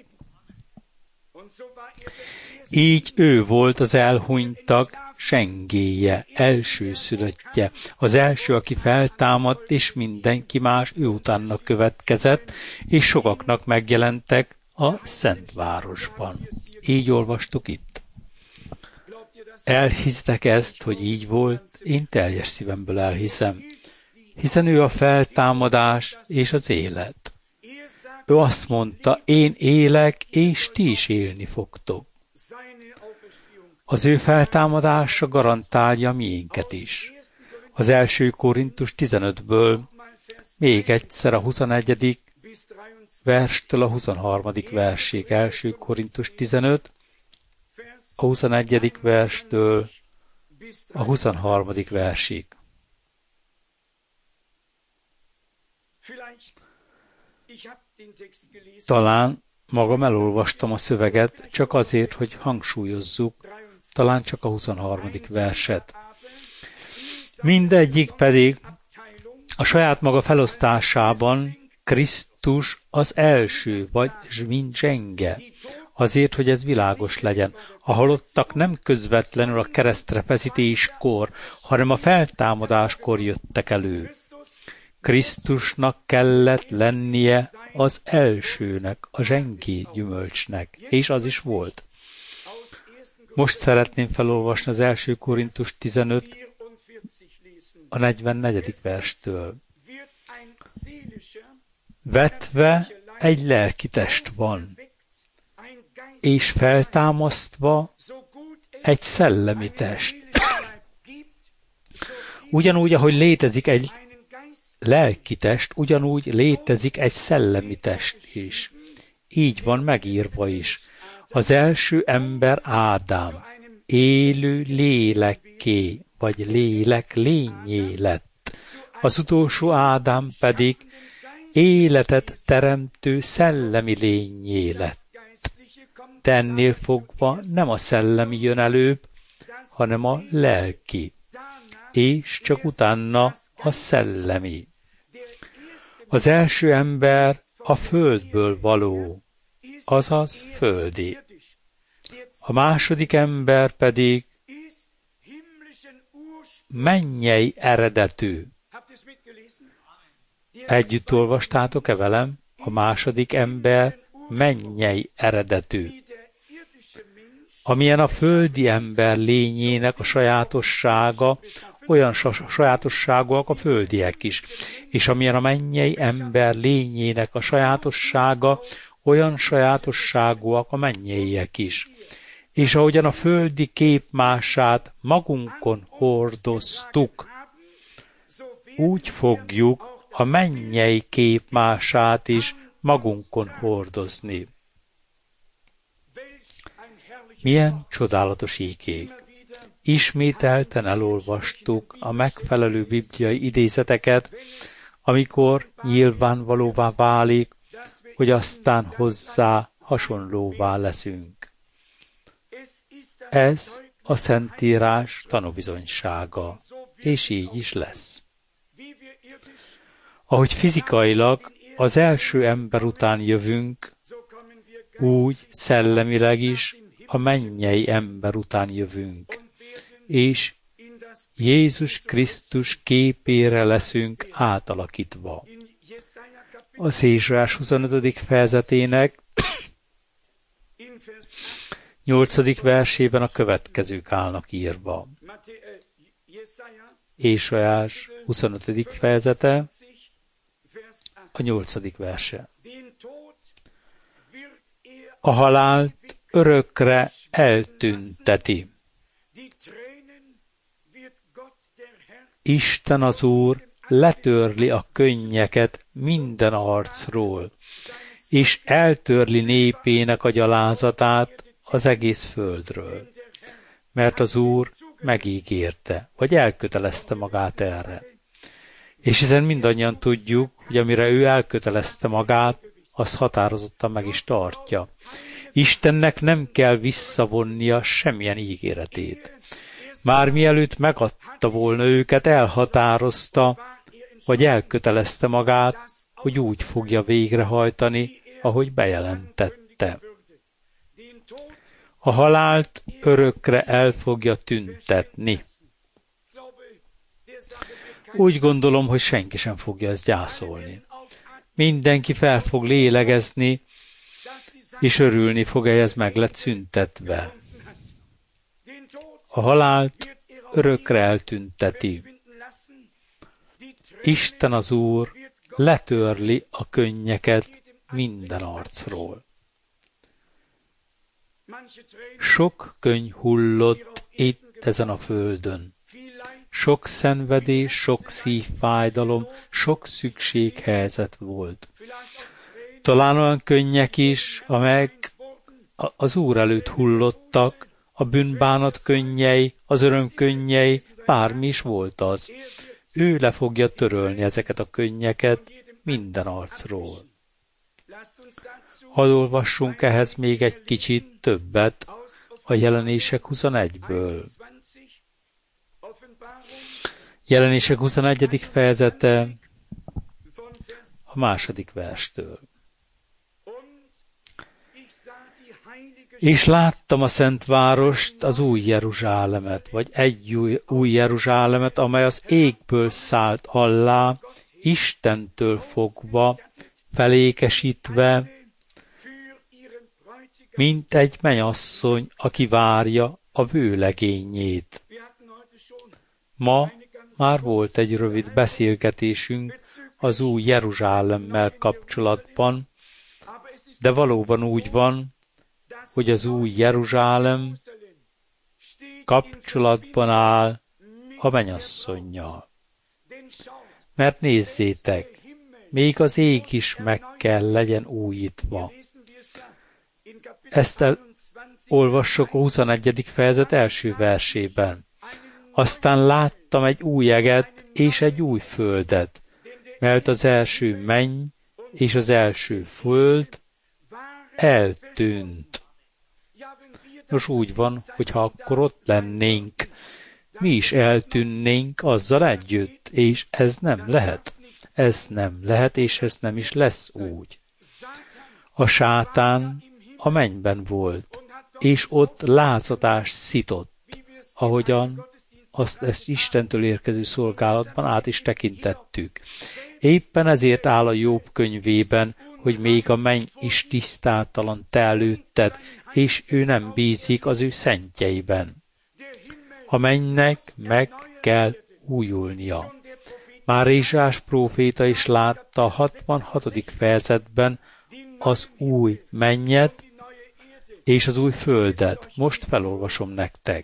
Így ő volt az elhunytak sengélye, elsőszülöttje, az első, aki feltámadt, és mindenki más ő utána következett, és sokaknak megjelentek a Szentvárosban. Így olvastuk itt. Elhisztek ezt, hogy így volt? Én teljes szívemből elhiszem, hiszen ő a feltámadás és az élet. Ő azt mondta, én élek, és ti is élni fogtok. Az ő feltámadása garantálja miénket is. Az első Korintus tizenötből még egyszer a huszonegyedik verstől a huszonharmadik versig. első Korintus tizenöt, a huszonegyedik verstől a huszonharmadik versig. Talán magam elolvastam a szöveget, csak azért, hogy hangsúlyozzuk, talán csak a huszonharmadik verset. Mindegyik pedig a saját maga felosztásában Krisztus az első, vagy mint zsenge, azért, hogy ez világos legyen. A halottak nem közvetlenül a keresztre feszítéskor, hanem a feltámadáskor jöttek elő. Krisztusnak kellett lennie az elsőnek, a zsengé gyümölcsnek, és az is volt. Most szeretném felolvasni az első Korintus tizenöt, a negyvennegyedik verstől. Vetve egy lelki test van, és feltámasztva egy szellemi test. Ugyanúgy, ahogy létezik egy lelki test, ugyanúgy létezik egy szellemi test is. Így van megírva is. Az első ember Ádám, élő lélekké, vagy lélek lényé lett. Az utolsó Ádám pedig életet teremtő szellemi lényé lett. De ennél fogva nem a szellemi jön előbb, hanem a lelki, és csak utána a szellemi. Az első ember a földből való, azaz földi. A második ember pedig mennyei eredetű. Együtt olvastátok-e velem? A második ember mennyei eredetű. Amilyen a földi ember lényének a sajátossága, olyan sajátosságúak a földiek is. És amilyen a mennyei ember lényének a sajátossága, olyan sajátosságúak a mennyeiek is. És ahogyan a földi képmását magunkon hordoztuk, úgy fogjuk a mennyei képmását is magunkon hordozni. Milyen csodálatos ígék! Ismételten elolvastuk a megfelelő bibliai idézeteket, amikor nyilvánvalóvá válik, hogy aztán hozzá hasonlóvá leszünk. Ez a Szentírás tanúbizonysága, és így is lesz. Ahogy fizikailag az első ember után jövünk, úgy szellemileg is a mennyei ember után jövünk, és Jézus Krisztus képére leszünk átalakítva. Az Ézsaiás huszonötödik fejezetének nyolcadik versében a következők állnak írva. Ézsaiás huszonötödik fejezete, a nyolcadik verse. A halált örökre eltünteti. Isten az Úr letörli a könnyeket minden arcról, és eltörli népének a gyalázatát az egész földről. Mert az Úr megígérte, vagy elkötelezte magát erre. És hiszen mindannyian tudjuk, hogy amire ő elkötelezte magát, azt határozottan meg is tartja. Istennek nem kell visszavonnia semmilyen ígéretét. Már mielőtt megadta volna őket, elhatározta, vagy elkötelezte magát, hogy úgy fogja végrehajtani, ahogy bejelentette. A halált örökre el fogja tüntetni. Úgy gondolom, hogy senki sem fogja ezt gyászolni. Mindenki fel fog lélegezni, és örülni fog, hogy ez meg lett szüntetve. A halált örökre eltünteti. Isten az Úr letörli a könnyeket minden arcról. Sok könny hullott itt ezen a földön. Sok szenvedés, sok szívfájdalom, sok szükséghelyzet volt. Talán olyan könnyek is, amelyek az Úr előtt hullottak, a bűnbánat könnyei, az öröm könnyei, bármi is volt az. Ő le fogja törölni ezeket a könnyeket minden arcról. Hadd olvassunk ehhez még egy kicsit többet a Jelenések huszonegyből. Jelenések huszonegyedik fejezete a második verstől. És láttam a szent várost, az új Jeruzsálemet, vagy egy új, új Jeruzsálemet, amely az égből szállt alá, Istentől fogva, felékesítve, mint egy mennyasszony, aki várja a vőlegényét. Ma már volt egy rövid beszélgetésünk az új Jeruzsálemmel kapcsolatban, de valóban úgy van, hogy az új Jeruzsálem kapcsolatban áll a mennyasszonnyal. Mert nézzétek, még az ég is meg kell legyen újítva. Ezt olvassuk a huszonegyedik fejezet első versében. Aztán láttam egy új eget és egy új földet, mert az első menny és az első föld eltűnt. Nos, úgy van, hogyha akkor ott lennénk, mi is eltűnnénk azzal együtt, és ez nem lehet. Ez nem lehet, és ez nem is lesz úgy. A sátán a mennyben volt, és ott lázadást szitott, ahogyan azt ezt Istentől érkező szolgálatban át is tekintettük. Éppen ezért áll a Jobb könyvében, hogy még a menny is tisztátalan te előtted, és ő nem bízik az ő szentjeiben. A mennynek meg kell újulnia. Már Ézsaiás próféta is látta a hatvanhatodik fejezetben az új mennyet és az új földet. Most felolvasom nektek.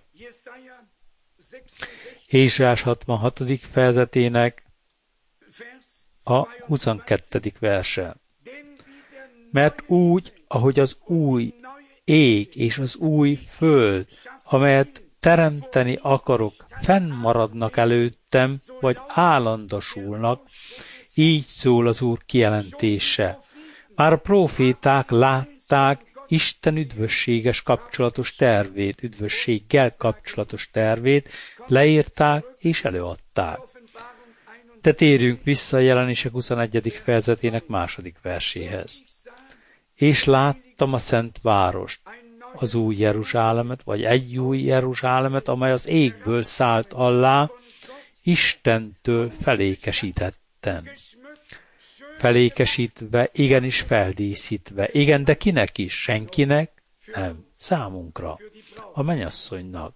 Ézsaiás hatvanhatodik fejezetének a huszonkettedik verse. Mert úgy, ahogy az új ég és az új föld, amelyet teremteni akarok, fennmaradnak előttem, vagy állandósulnak, így szól az Úr kijelentése. Már a próféták látták Isten üdvösséges kapcsolatos tervét, üdvösséggel kapcsolatos tervét, leírták és előadták. De térjünk vissza a Jelenések huszonegyedik fejezetének második verséhez. És láttam a szent várost, az új Jeruzsálemet, vagy egy új Jeruzsálemet, amely az égből szállt alá, Istentől felékesítettem. Felékesítve, igenis feldíszítve. Igen, de kinek is? Senkinek? Nem. Számunkra. A mennyasszonynak.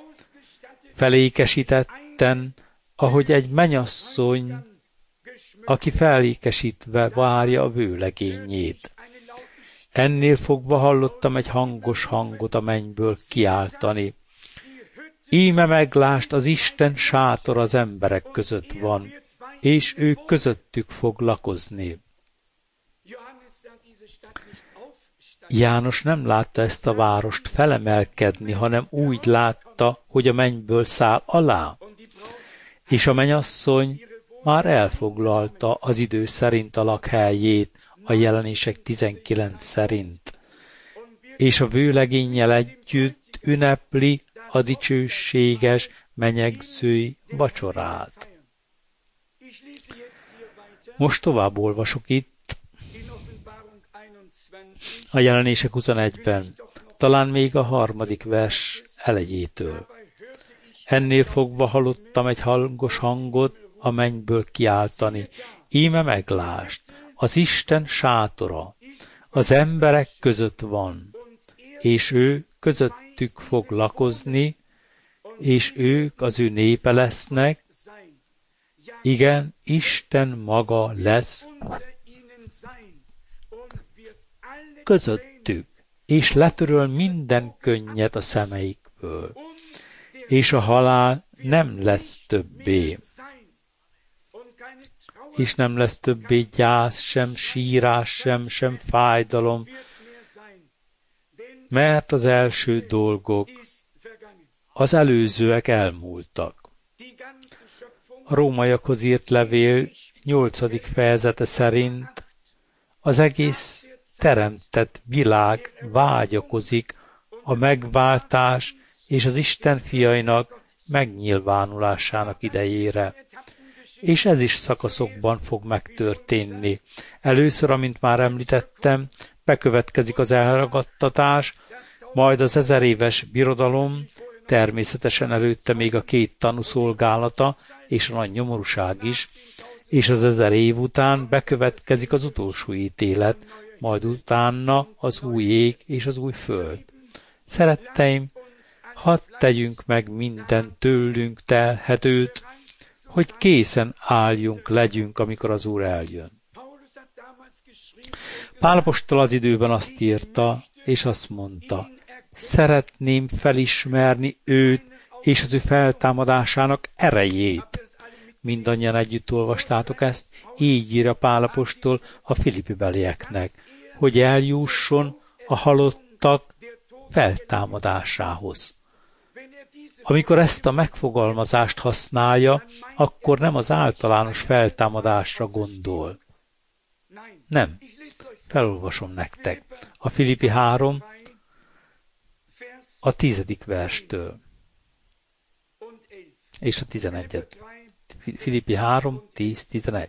Felékesítetten, ahogy egy mennyasszony, aki felékesítve várja a vőlegényét. Ennél fogva hallottam egy hangos hangot a mennyből kiáltani. Íme meglást, az Isten sátor az emberek között van, és ő közöttük fog lakozni. János nem látta ezt a várost felemelkedni, hanem úgy látta, hogy a mennyből száll alá. És a mennyasszony már elfoglalta az idő szerint a lakhelyét, a Jelenések tizenkilenc szerint, és a vőlegénnyel együtt ünnepli a dicsőséges menyegzői vacsorát. Most tovább olvasok itt a Jelenések huszonegyben, talán még a harmadik vers elejétől. Ennél fogva hallottam egy hangos hangot a mennyből kiáltani. Íme meglást, az Isten sátora, az emberek között van, és ő közöttük fog lakozni, és ők az ő népe lesznek. Igen, Isten maga lesz közöttük, és letöröl minden könnyet a szemeikből, és a halál nem lesz többé. És nem lesz többé gyász, sem sírás, sem, sem fájdalom, mert az első dolgok, az előzőek elmúltak. A rómaiakhoz írt levél nyolcadik fejezete szerint az egész teremtett világ vágyakozik a megváltás és az Isten fiainak megnyilvánulásának idejére. És ez is szakaszokban fog megtörténni. Először, amint már említettem, bekövetkezik az elragadtatás, majd az ezer éves birodalom, természetesen előtte még a két tanú szolgálata és a nagy nyomorúság is, és az ezer év után bekövetkezik az utolsó ítélet, majd utána az új ég és az új föld. Szeretteim, hadd tegyünk meg minden tőlünk telhetőt, hogy készen álljunk, legyünk, amikor az Úr eljön. Pál apostol az időben azt írta, és azt mondta, szeretném felismerni őt és az ő feltámadásának erejét. Mindannyian együtt olvastátok ezt, így ír a Pál apostol a filipibelieknek, hogy eljusson a halottak feltámadásához. Amikor ezt a megfogalmazást használja, akkor nem az általános feltámadásra gondol. Nem. Felolvasom nektek. A Filippi három, a tizedik verstől. És a tizenegyet. Filippi három, tíz, tizenegy.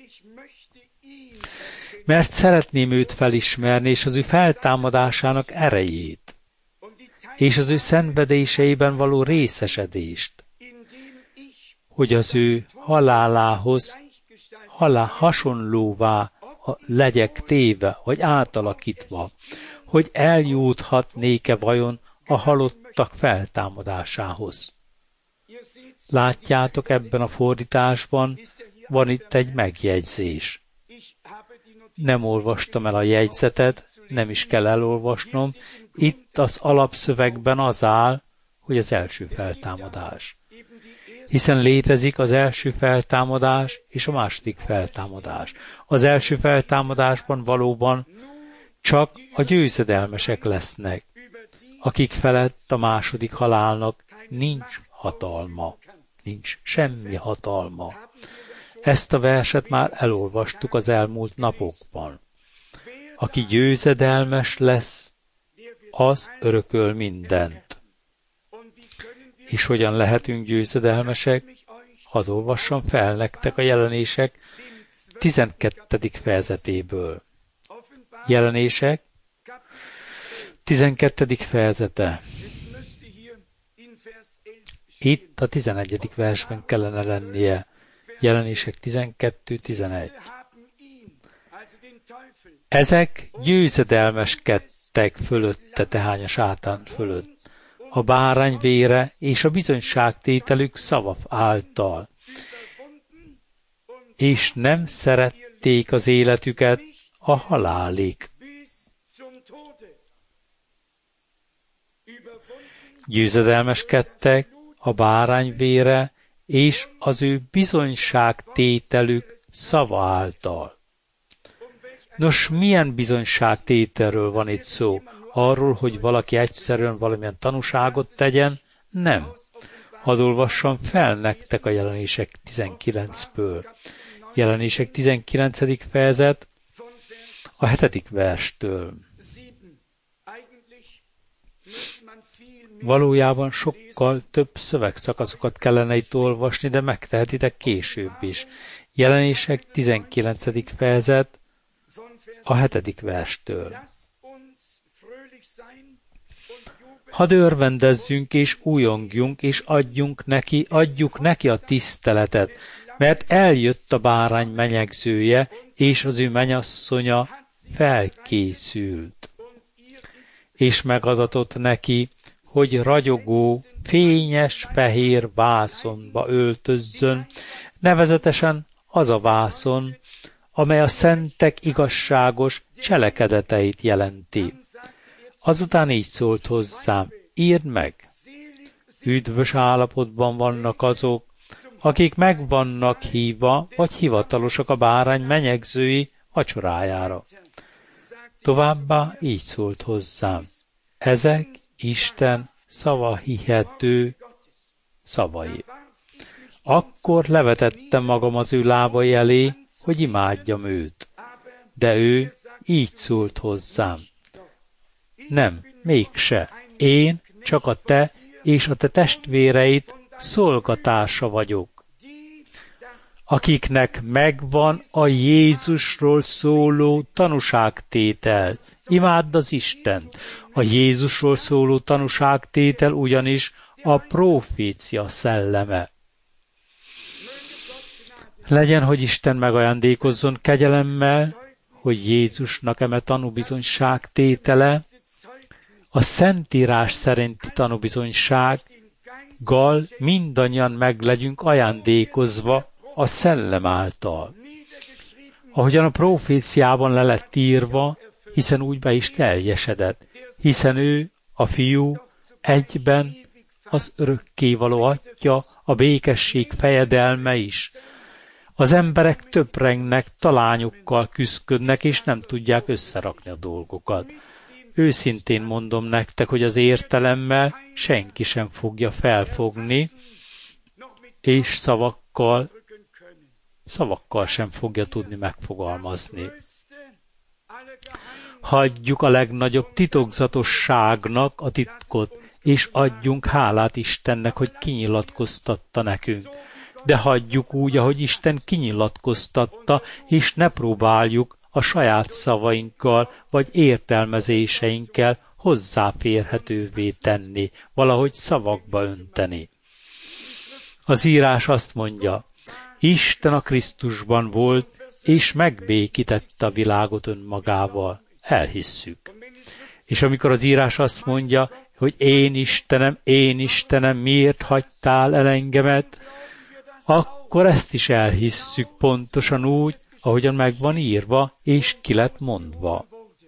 Mert szeretném őt felismerni, és az ő feltámadásának erejét, és az ő szenvedéseiben való részesedést, hogy az ő halálához halál hasonlóvá legyek téve, vagy átalakítva, hogy eljuthatnék-e vajon a halottak feltámadásához. Látjátok, ebben a fordításban van itt egy megjegyzés. Nem olvastam el a jegyzetet, nem is kell elolvasnom. Itt az alapszövegben az áll, hogy az első feltámadás. Hiszen létezik az első feltámadás és a második feltámadás. Az első feltámadásban valóban csak a győzedelmesek lesznek, akik felett a második halálnak nincs hatalma. Nincs semmi hatalma. Ezt a verset már elolvastuk az elmúlt napokban. Aki győzedelmes lesz, az örököl mindent. És hogyan lehetünk győzedelmesek? Hadd olvassam fel nektek a Jelenések tizenkettedik fejezetéből. Jelenések tizenkettedik fejezete. Itt a tizenegyedik versben kellene lennie. Jelenések tizenkettő tizenegy. Ezek győzedelmeskedtek fölötte, tehány a sátán fölött, a bárány vére és a bizonyságtételük szava által, és nem szerették az életüket a halálig. Győzedelmeskedtek a bárány vére és az ő bizonyságtételük szava által. Nos, milyen bizonyságtételről van itt szó? Arról, hogy valaki egyszerűen valamilyen tanúságot tegyen? Nem. Hadd olvassam fel nektek a Jelenések tizenkilencből. Jelenések tizenkilencedik fejezet, a hetedik verstől. Valójában sokkal több szövegszakaszokat kellene itt olvasni, de megtehetitek később is. Jelenések tizenkilencedik fejezet a hetedik verstől. Hadd örvendezzünk és újongjunk, és adjunk neki, adjuk neki a tiszteletet, mert eljött a bárány menyegzője, és az ő menyasszonya felkészült. És megadatott neki, hogy ragyogó, fényes, fehér vászonba öltözzön, nevezetesen az a vászon, amely a szentek igazságos cselekedeteit jelenti. Azután így szólt hozzám, írd meg, üdvös állapotban vannak azok, akik meg vannak hívva, vagy hivatalosak a bárány menyegzői vacsorájára. Továbbá így szólt hozzám, ezek Isten szavahihető szavai. Akkor levetettem magam az ő lábai elé, hogy imádjam őt. De ő így szólt hozzám. Nem, mégse. Én csak a te és a te testvéreid szolgatársa vagyok, akiknek megvan a Jézusról szóló tanúságtétel. Imádd az Istent. A Jézusról szóló tanúságtétel ugyanis a prófécia szelleme. Legyen, hogy Isten megajándékozzon kegyelemmel, hogy Jézusnak eme tanúbizonyságtétele, a Szentírás szerinti tanúbizonysággal mindannyian meg legyünk ajándékozva a Szellem által. Ahogyan a proféciában le lett írva, hiszen úgy be is teljesedett, hiszen ő, a Fiú, egyben az örökkévaló Atya, a békesség fejedelme is. Az emberek töprengnek, talányokkal küszködnek, és nem tudják összerakni a dolgokat. Őszintén mondom nektek, hogy az értelemmel senki sem fogja felfogni, és szavakkal, szavakkal sem fogja tudni megfogalmazni. Hagyjuk a legnagyobb titokzatosságnak a titkot, és adjunk hálát Istennek, hogy kinyilatkoztatta nekünk. De hagyjuk úgy, ahogy Isten kinyilatkoztatta, és ne próbáljuk a saját szavainkkal vagy értelmezéseinkkel hozzáférhetővé tenni, valahogy szavakba önteni. Az írás azt mondja, Isten a Krisztusban volt, és megbékítette a világot önmagával. Elhisszük. És amikor az írás azt mondja, hogy én Istenem, én Istenem, miért hagytál el engemet, akkor ezt is elhisszük pontosan úgy, ahogyan meg van írva, és ki lett mondva.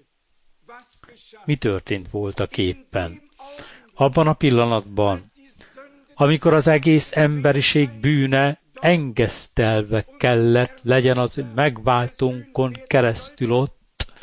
Mi történt voltak éppen? Abban a pillanatban, amikor az egész emberiség bűne engesztelve kellett legyen az megváltónkon keresztül ott,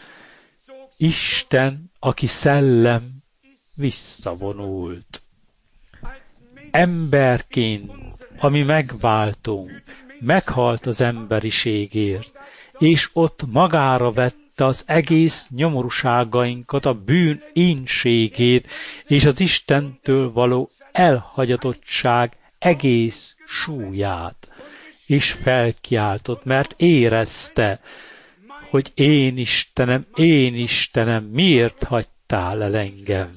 Isten, aki szellem, visszavonult. Emberként, ami megváltunk, meghalt az emberiségért, és ott magára vette az egész nyomorúságainkat, a bűn ínségét, és az Istentől való elhagyatottság egész súlyát, és felkiáltott, mert érezte, hogy én Istenem, én Istenem, miért hagytál el engem?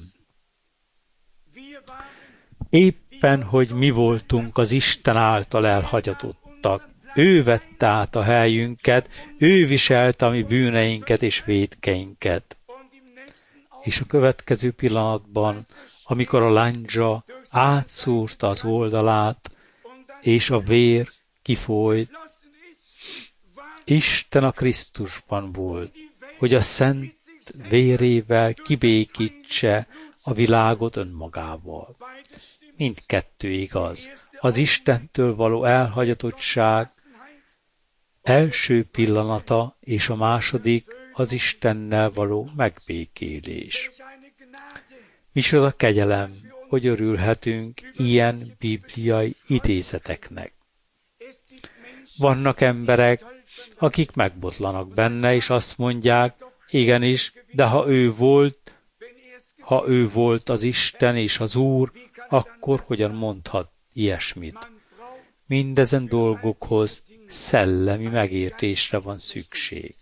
Éppen, hogy mi voltunk az Isten által elhagyatottak. Ő vette át a helyünket, ő viselte a mi bűneinket és vétkeinket. És a következő pillanatban, amikor a lándzsa átszúrta az oldalát, és a vér kifolyt, Isten a Krisztusban volt, hogy a szent vérével kibékítse a világot önmagával. Mindkettő igaz. Az Istentől való elhagyatottság első pillanata, és a második az Istennel való megbékélés. Micsoda kegyelem, hogy örülhetünk ilyen bibliai idézeteknek. Vannak emberek, akik megbotlanak benne, és azt mondják, Igenis, de ha ő volt, ha ő volt az Isten és az Úr, akkor hogyan mondhat ilyesmit? Mindezen dolgokhoz szellemi megértésre van szükség.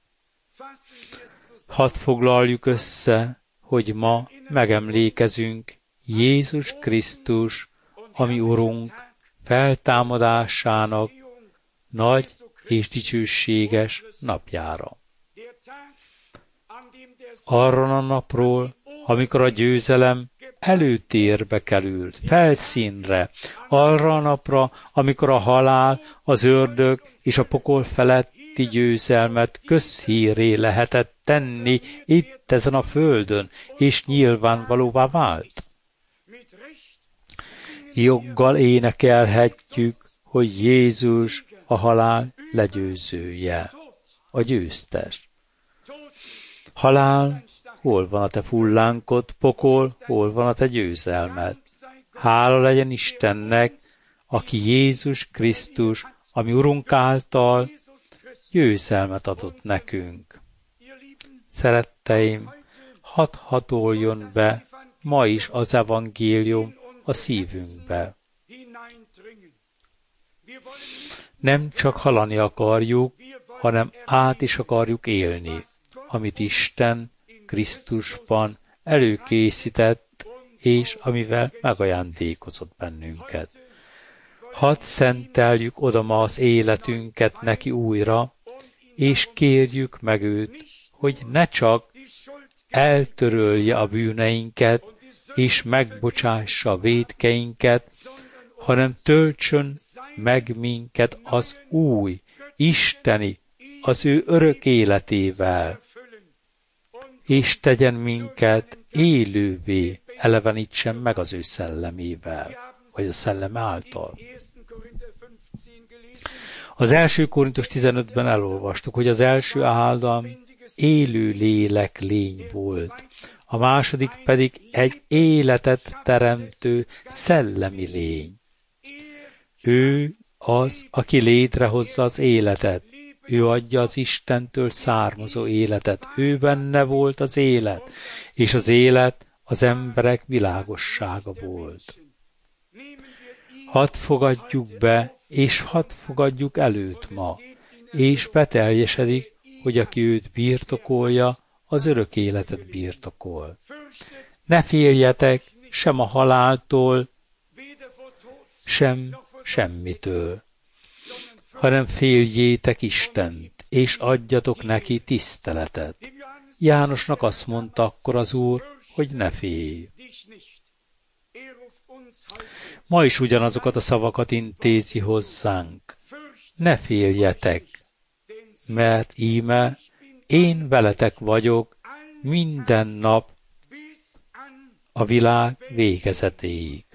Hadd foglaljuk össze, hogy ma megemlékezünk Jézus Krisztus, ami Urunk feltámadásának nagy és dicsőséges napjára. Arra a napról, amikor a győzelem előtérbe került, felszínre, arra a napra, amikor a halál, az ördög és a pokol feletti győzelmet közhírré lehetett tenni itt ezen a földön, és nyilvánvalóvá vált. Joggal énekelhetjük, hogy Jézus a halál legyőzője, a győztes. Halál, hol van a te fullánkod, pokol, hol van a te győzelmed? Hála legyen Istennek, aki Jézus Krisztus, ami Urunk által győzelmet adott nekünk. Szeretteim, hadd hatoljon be ma is az evangélium a szívünkbe. Nem csak hallani akarjuk, hanem át is akarjuk élni, amit Isten Krisztusban előkészített, és amivel megajándékozott bennünket. Hadd szenteljük oda ma az életünket neki újra, és kérjük meg őt, hogy ne csak eltörölje a bűneinket, és megbocsássa a vétkeinket, hanem töltsön meg minket az új, isteni, az ő örök életével, és tegyen minket élővé, elevenítsen meg az ő szellemével, vagy a szellem által. Az első Korintus tizenötben elolvastuk, hogy az első Ádám élő lélek lény volt, a második pedig egy életet teremtő szellemi lény. Ő az, aki létrehozza az életet. Ő adja az Istentől származó életet. Ő benne volt az élet, és az élet az emberek világossága volt. Hadd fogadjuk be, és hadd fogadjuk előtt ma, és beteljesedik, hogy aki őt birtokolja, az örök életet birtokol. Ne féljetek sem a haláltól, sem semmitől, hanem féljétek Istent, és adjatok neki tiszteletet. Jánosnak azt mondta akkor az Úr, hogy ne félj. Ma is ugyanazokat a szavakat intézi hozzánk. Ne féljetek, mert íme én veletek vagyok minden nap a világ végezetéig.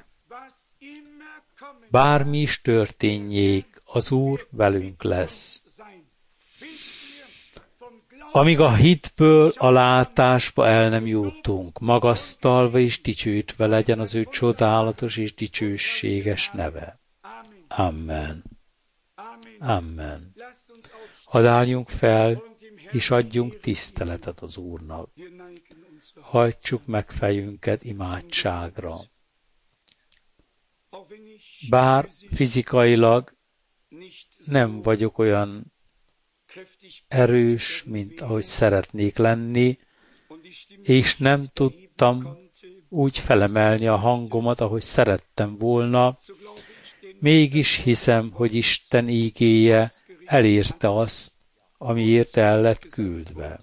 Bármi is történjék, az Úr velünk lesz. Amíg a hitből a látásba el nem jutunk, magasztalva és dicsőítve legyen az ő csodálatos és dicsőséges neve. Amen. Amen. Hadd álljunk fel, és adjunk tiszteletet az Úrnak. Hajtsuk meg fejünket imádságra. Bár fizikailag nem vagyok olyan erős, mint ahogy szeretnék lenni, és nem tudtam úgy felemelni a hangomat, ahogy szerettem volna, mégis hiszem, hogy Isten ígéje elérte azt, amiért el lett küldve.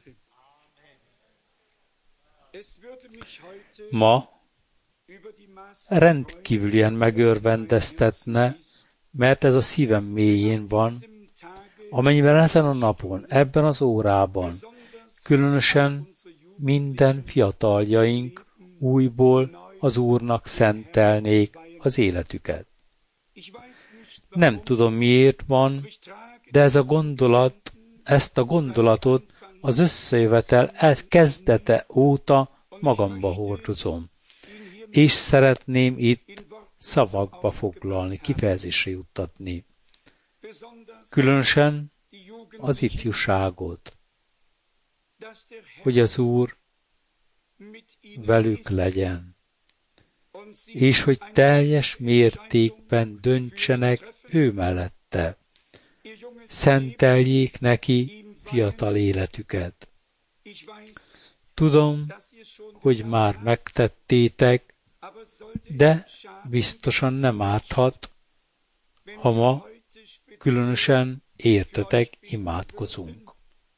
Ma rendkívülien megörvendeztetne, mert ez a szívem mélyén van, amennyiben ezen a napon, ebben az órában, különösen minden fiataljaink újból az Úrnak szentelnék az életüket. Nem tudom miért van, de ez a gondolat, ezt a gondolatot az összejövetel ez kezdete óta magamba hordozom, és szeretném itt szavakba foglalni, kifejezésre juttatni. Különösen az ifjúságot. hogy az Úr velük legyen, és hogy teljes mértékben döntsenek ő mellette. Szenteljék neki fiatal életüket. Tudom, hogy már megtettétek, de biztosan nem árthat, ha ma különösen értetek imádkozunk.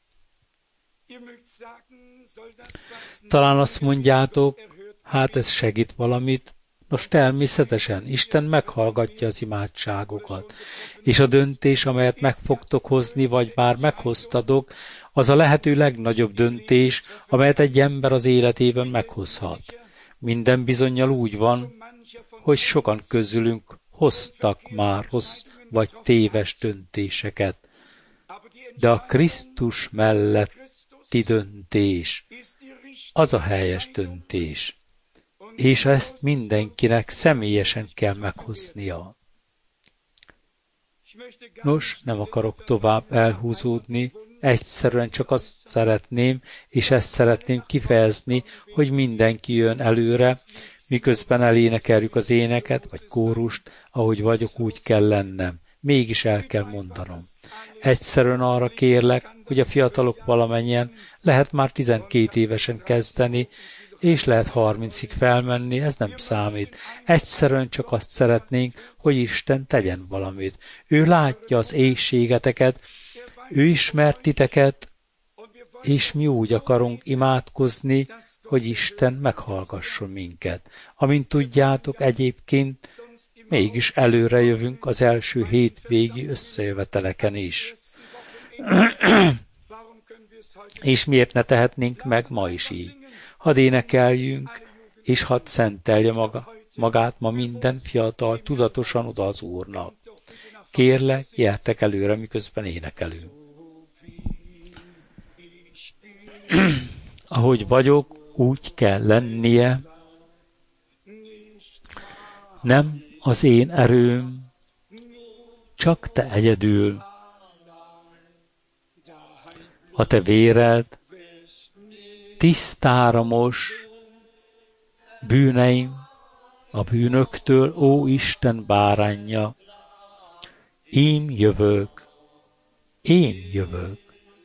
Talán azt mondjátok, hát ez segít valamit. Nos, természetesen Isten meghallgatja az imádságokat, és a döntés, amelyet meg fogtok hozni, vagy már meghoztatok, az a lehető legnagyobb döntés, amelyet egy ember az életében meghozhat. Minden bizonnyal úgy van, hogy sokan közülünk hoztak már rossz vagy téves döntéseket, de a Krisztus melletti döntés az a helyes döntés, és ezt mindenkinek személyesen kell meghoznia. Nos, nem akarok tovább elhúzódni, egyszerűen csak azt szeretném, és ezt szeretném kifejezni, hogy mindenki jön előre, miközben elénekeljük az éneket, vagy kórust, ahogy vagyok, úgy kell lennem. Mégis el kell mondanom. Egyszerűen arra kérlek, hogy a fiatalok valamennyien lehet már tizenkét évesen kezdeni, és lehet harmincig felmenni, ez nem számít. Egyszerűen csak azt szeretnénk, hogy Isten tegyen valamit. Ő látja az éhségeteket, ő ismer titeket, és mi úgy akarunk imádkozni, hogy Isten meghallgasson minket. Amint tudjátok, egyébként mégis előre jövünk az első hétvégi összejöveteleken is. És miért ne tehetnénk meg ma is így? Hadd énekeljünk, és hadd szentelje maga, magát ma minden fiatal tudatosan oda az Úrnak. Kérlek, gyertek előre, miközben énekelünk. Ahogy vagyok, úgy kell lennie, nem az én erőm, csak te egyedül. A te véred tisztára mos bűneim a bűnöktől, ó Isten báránja. Én jövök, én jövök.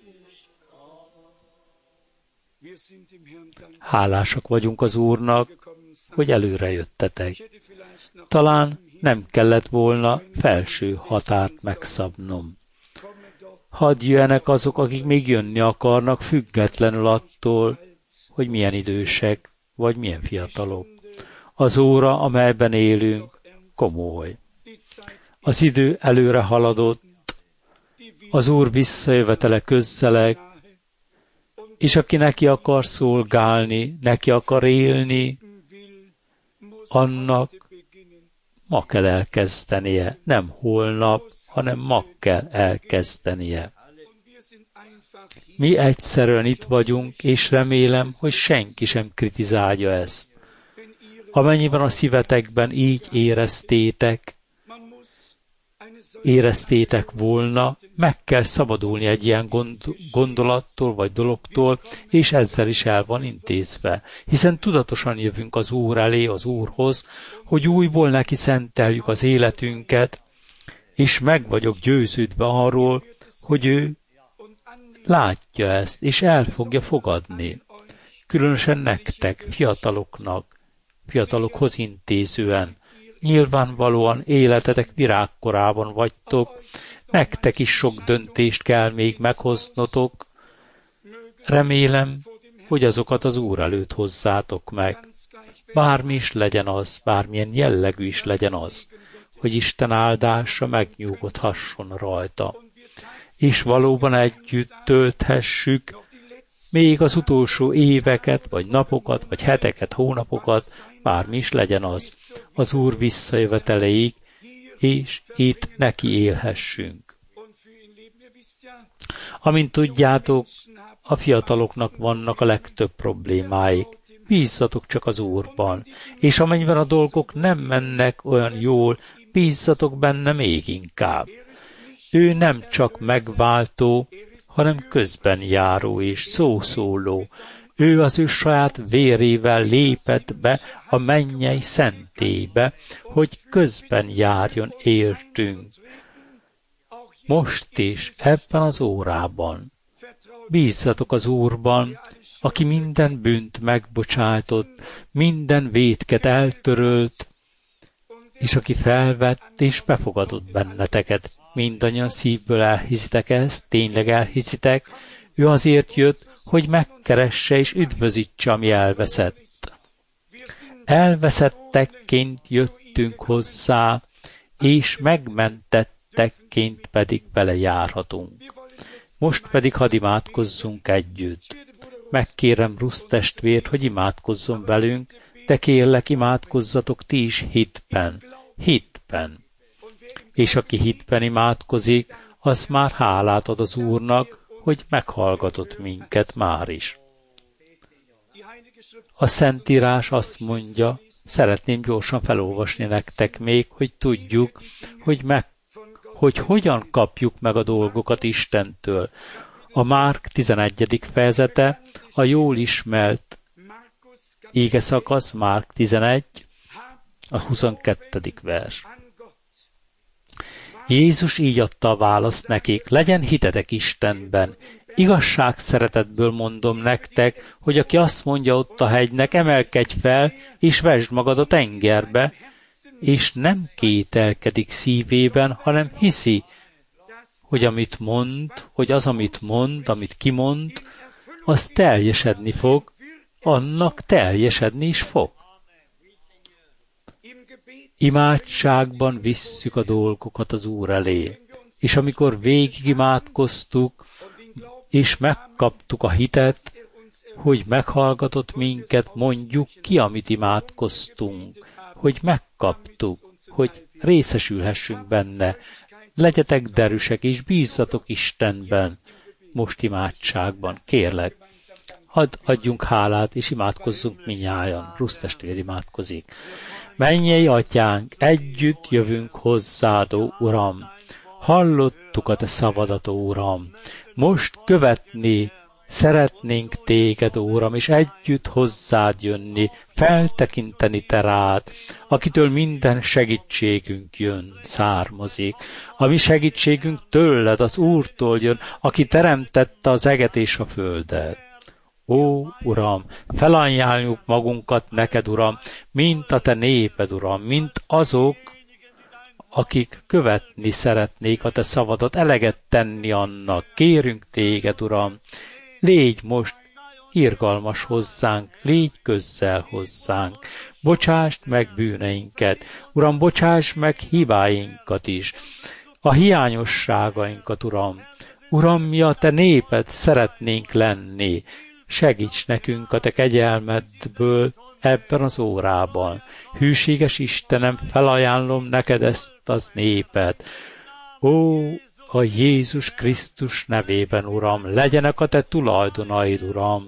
Hálásak vagyunk az Úrnak, hogy előre jöttetek. Talán nem kellett volna felső határt megszabnom. Hadd jöjjenek azok, akik még jönni akarnak, függetlenül attól, hogy milyen idősek, vagy milyen fiatalok. Az óra, amelyben élünk, komoly. Az idő előre haladott, az Úr visszajövetele közeleg, és aki neki akar szolgálni, neki akar élni, annak ma kell elkezdenie, nem holnap, hanem ma kell elkezdenie. Mi egyszerűen itt vagyunk, és remélem, hogy senki sem kritizálja ezt. Amennyiben a szívetekben így éreztétek, éreztétek volna, meg kell szabadulni egy ilyen gond- gondolattól vagy dologtól, és ezzel is el van intézve. Hiszen tudatosan jövünk az Úr elé, az Úrhoz, hogy újból neki szenteljük az életünket, és meg vagyok győződve arról, hogy ő látja ezt, és el fogja fogadni. Különösen nektek, fiataloknak, fiatalokhoz intézően. Nyilvánvalóan életetek virágkorában vagytok, nektek is sok döntést kell még meghoznotok. Remélem, hogy azokat az Úr előtt hozzátok meg. Bármi is legyen az, bármilyen jellegű is legyen az, hogy Isten áldása megnyugodhasson rajta. És valóban együtt tölthessük még az utolsó éveket, vagy napokat, vagy heteket, hónapokat, bármi is legyen az, az Úr visszajöveteleig, és itt neki élhessünk. Amint tudjátok, a fiataloknak vannak a legtöbb problémáik. Bízzatok csak az Úrban, és amennyiben a dolgok nem mennek olyan jól, bízzatok benne még inkább. Ő nem csak megváltó, hanem közben járó és szószóló. Ő az ő saját vérével lépett be a mennyei szentélybe, hogy közben járjon értünk. Most is, ebben az órában. Bízzatok az Úrban, aki minden bűnt megbocsájtott, minden vétket eltörölt, és aki felvett és befogadott benneteket. Mindannyian szívből elhiszitek ezt, tényleg elhiszitek, ő azért jött, hogy megkeresse és üdvözítse, ami elveszett. Elveszettekként jöttünk hozzá, és megmentettekként pedig belejárhatunk. Most pedig hadd imádkozzunk együtt. Megkérem Rusz testvért, hogy imádkozzon velünk, de kérlek, imádkozzatok ti is hitben, hitben. És aki hitben imádkozik, az már hálát ad az Úrnak, hogy meghallgatott minket már is. A Szentírás azt mondja, szeretném gyorsan felolvasni nektek még, hogy tudjuk, hogy, meg, hogy hogyan kapjuk meg a dolgokat Istentől. A Márk tizenegyedik fejezete, a jól ismert ége szakasz, Márk tizenegy, a huszonkettedik vers. Jézus így adta a választ nekik, legyen hitetek Istenben. Igazság szeretetből mondom nektek, hogy aki azt mondja ott a hegynek, emelkedj fel, és vesd magad a tengerbe, és nem kételkedik szívében, hanem hiszi, hogy amit mond, hogy az, amit mond, amit kimond, az teljesedni fog, annak teljesedni is fog. Imádságban visszük a dolgokat az Úr elé, és amikor végig imádkoztuk, és megkaptuk a hitet, hogy meghallgatott minket, mondjuk ki, amit imádkoztunk, hogy megkaptuk, hogy részesülhessünk benne. Legyetek derűsek, és bízzatok Istenben, most imádságban, kérlek. Hadd adjunk hálát, és imádkozzunk minnyájan. Rusz testvér imádkozik. Mennyei Atyánk, együtt jövünk hozzád, ó Uram. Hallottuk a te szavadat, ó Uram. Most követni szeretnénk téged, ó Uram, és együtt hozzád jönni, feltekinteni te rád, akitől minden segítségünk jön, származik. A mi segítségünk tőled, az Úrtól jön, aki teremtette az eget és a földet. Ó, Uram, felajánljuk magunkat neked, Uram, mint a te néped, Uram, mint azok, akik követni szeretnék a te szavadat, eleget tenni annak. Kérünk téged, Uram, légy most irgalmas hozzánk, légy közel hozzánk. Bocsásd meg bűneinket, Uram, bocsáss meg hibáinkat is, a hiányosságainkat, Uram. Uram, mi a te néped szeretnénk lenni. Segíts nekünk a te kegyelmedből ebben az órában. Hűséges Istenem, felajánlom neked ezt az népet. Ó, a Jézus Krisztus nevében, Uram, legyenek a te tulajdonaid, Uram.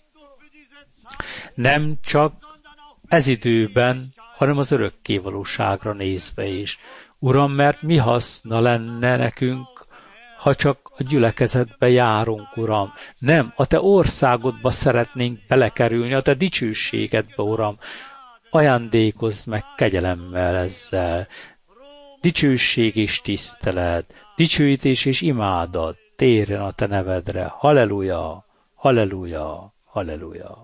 Nem csak ez időben, hanem az örökkévalóságra nézve is. Uram, mert mi haszna lenne nekünk, ha csak a gyülekezetbe járunk, Uram. Nem, a te országodba szeretnénk belekerülni, a te dicsőségedbe, Uram. Ajándékozz meg kegyelemmel ezzel. Dicsőség és tisztelet, dicsőítés és imádat térjen a te nevedre. Halleluja, halleluja, halleluja.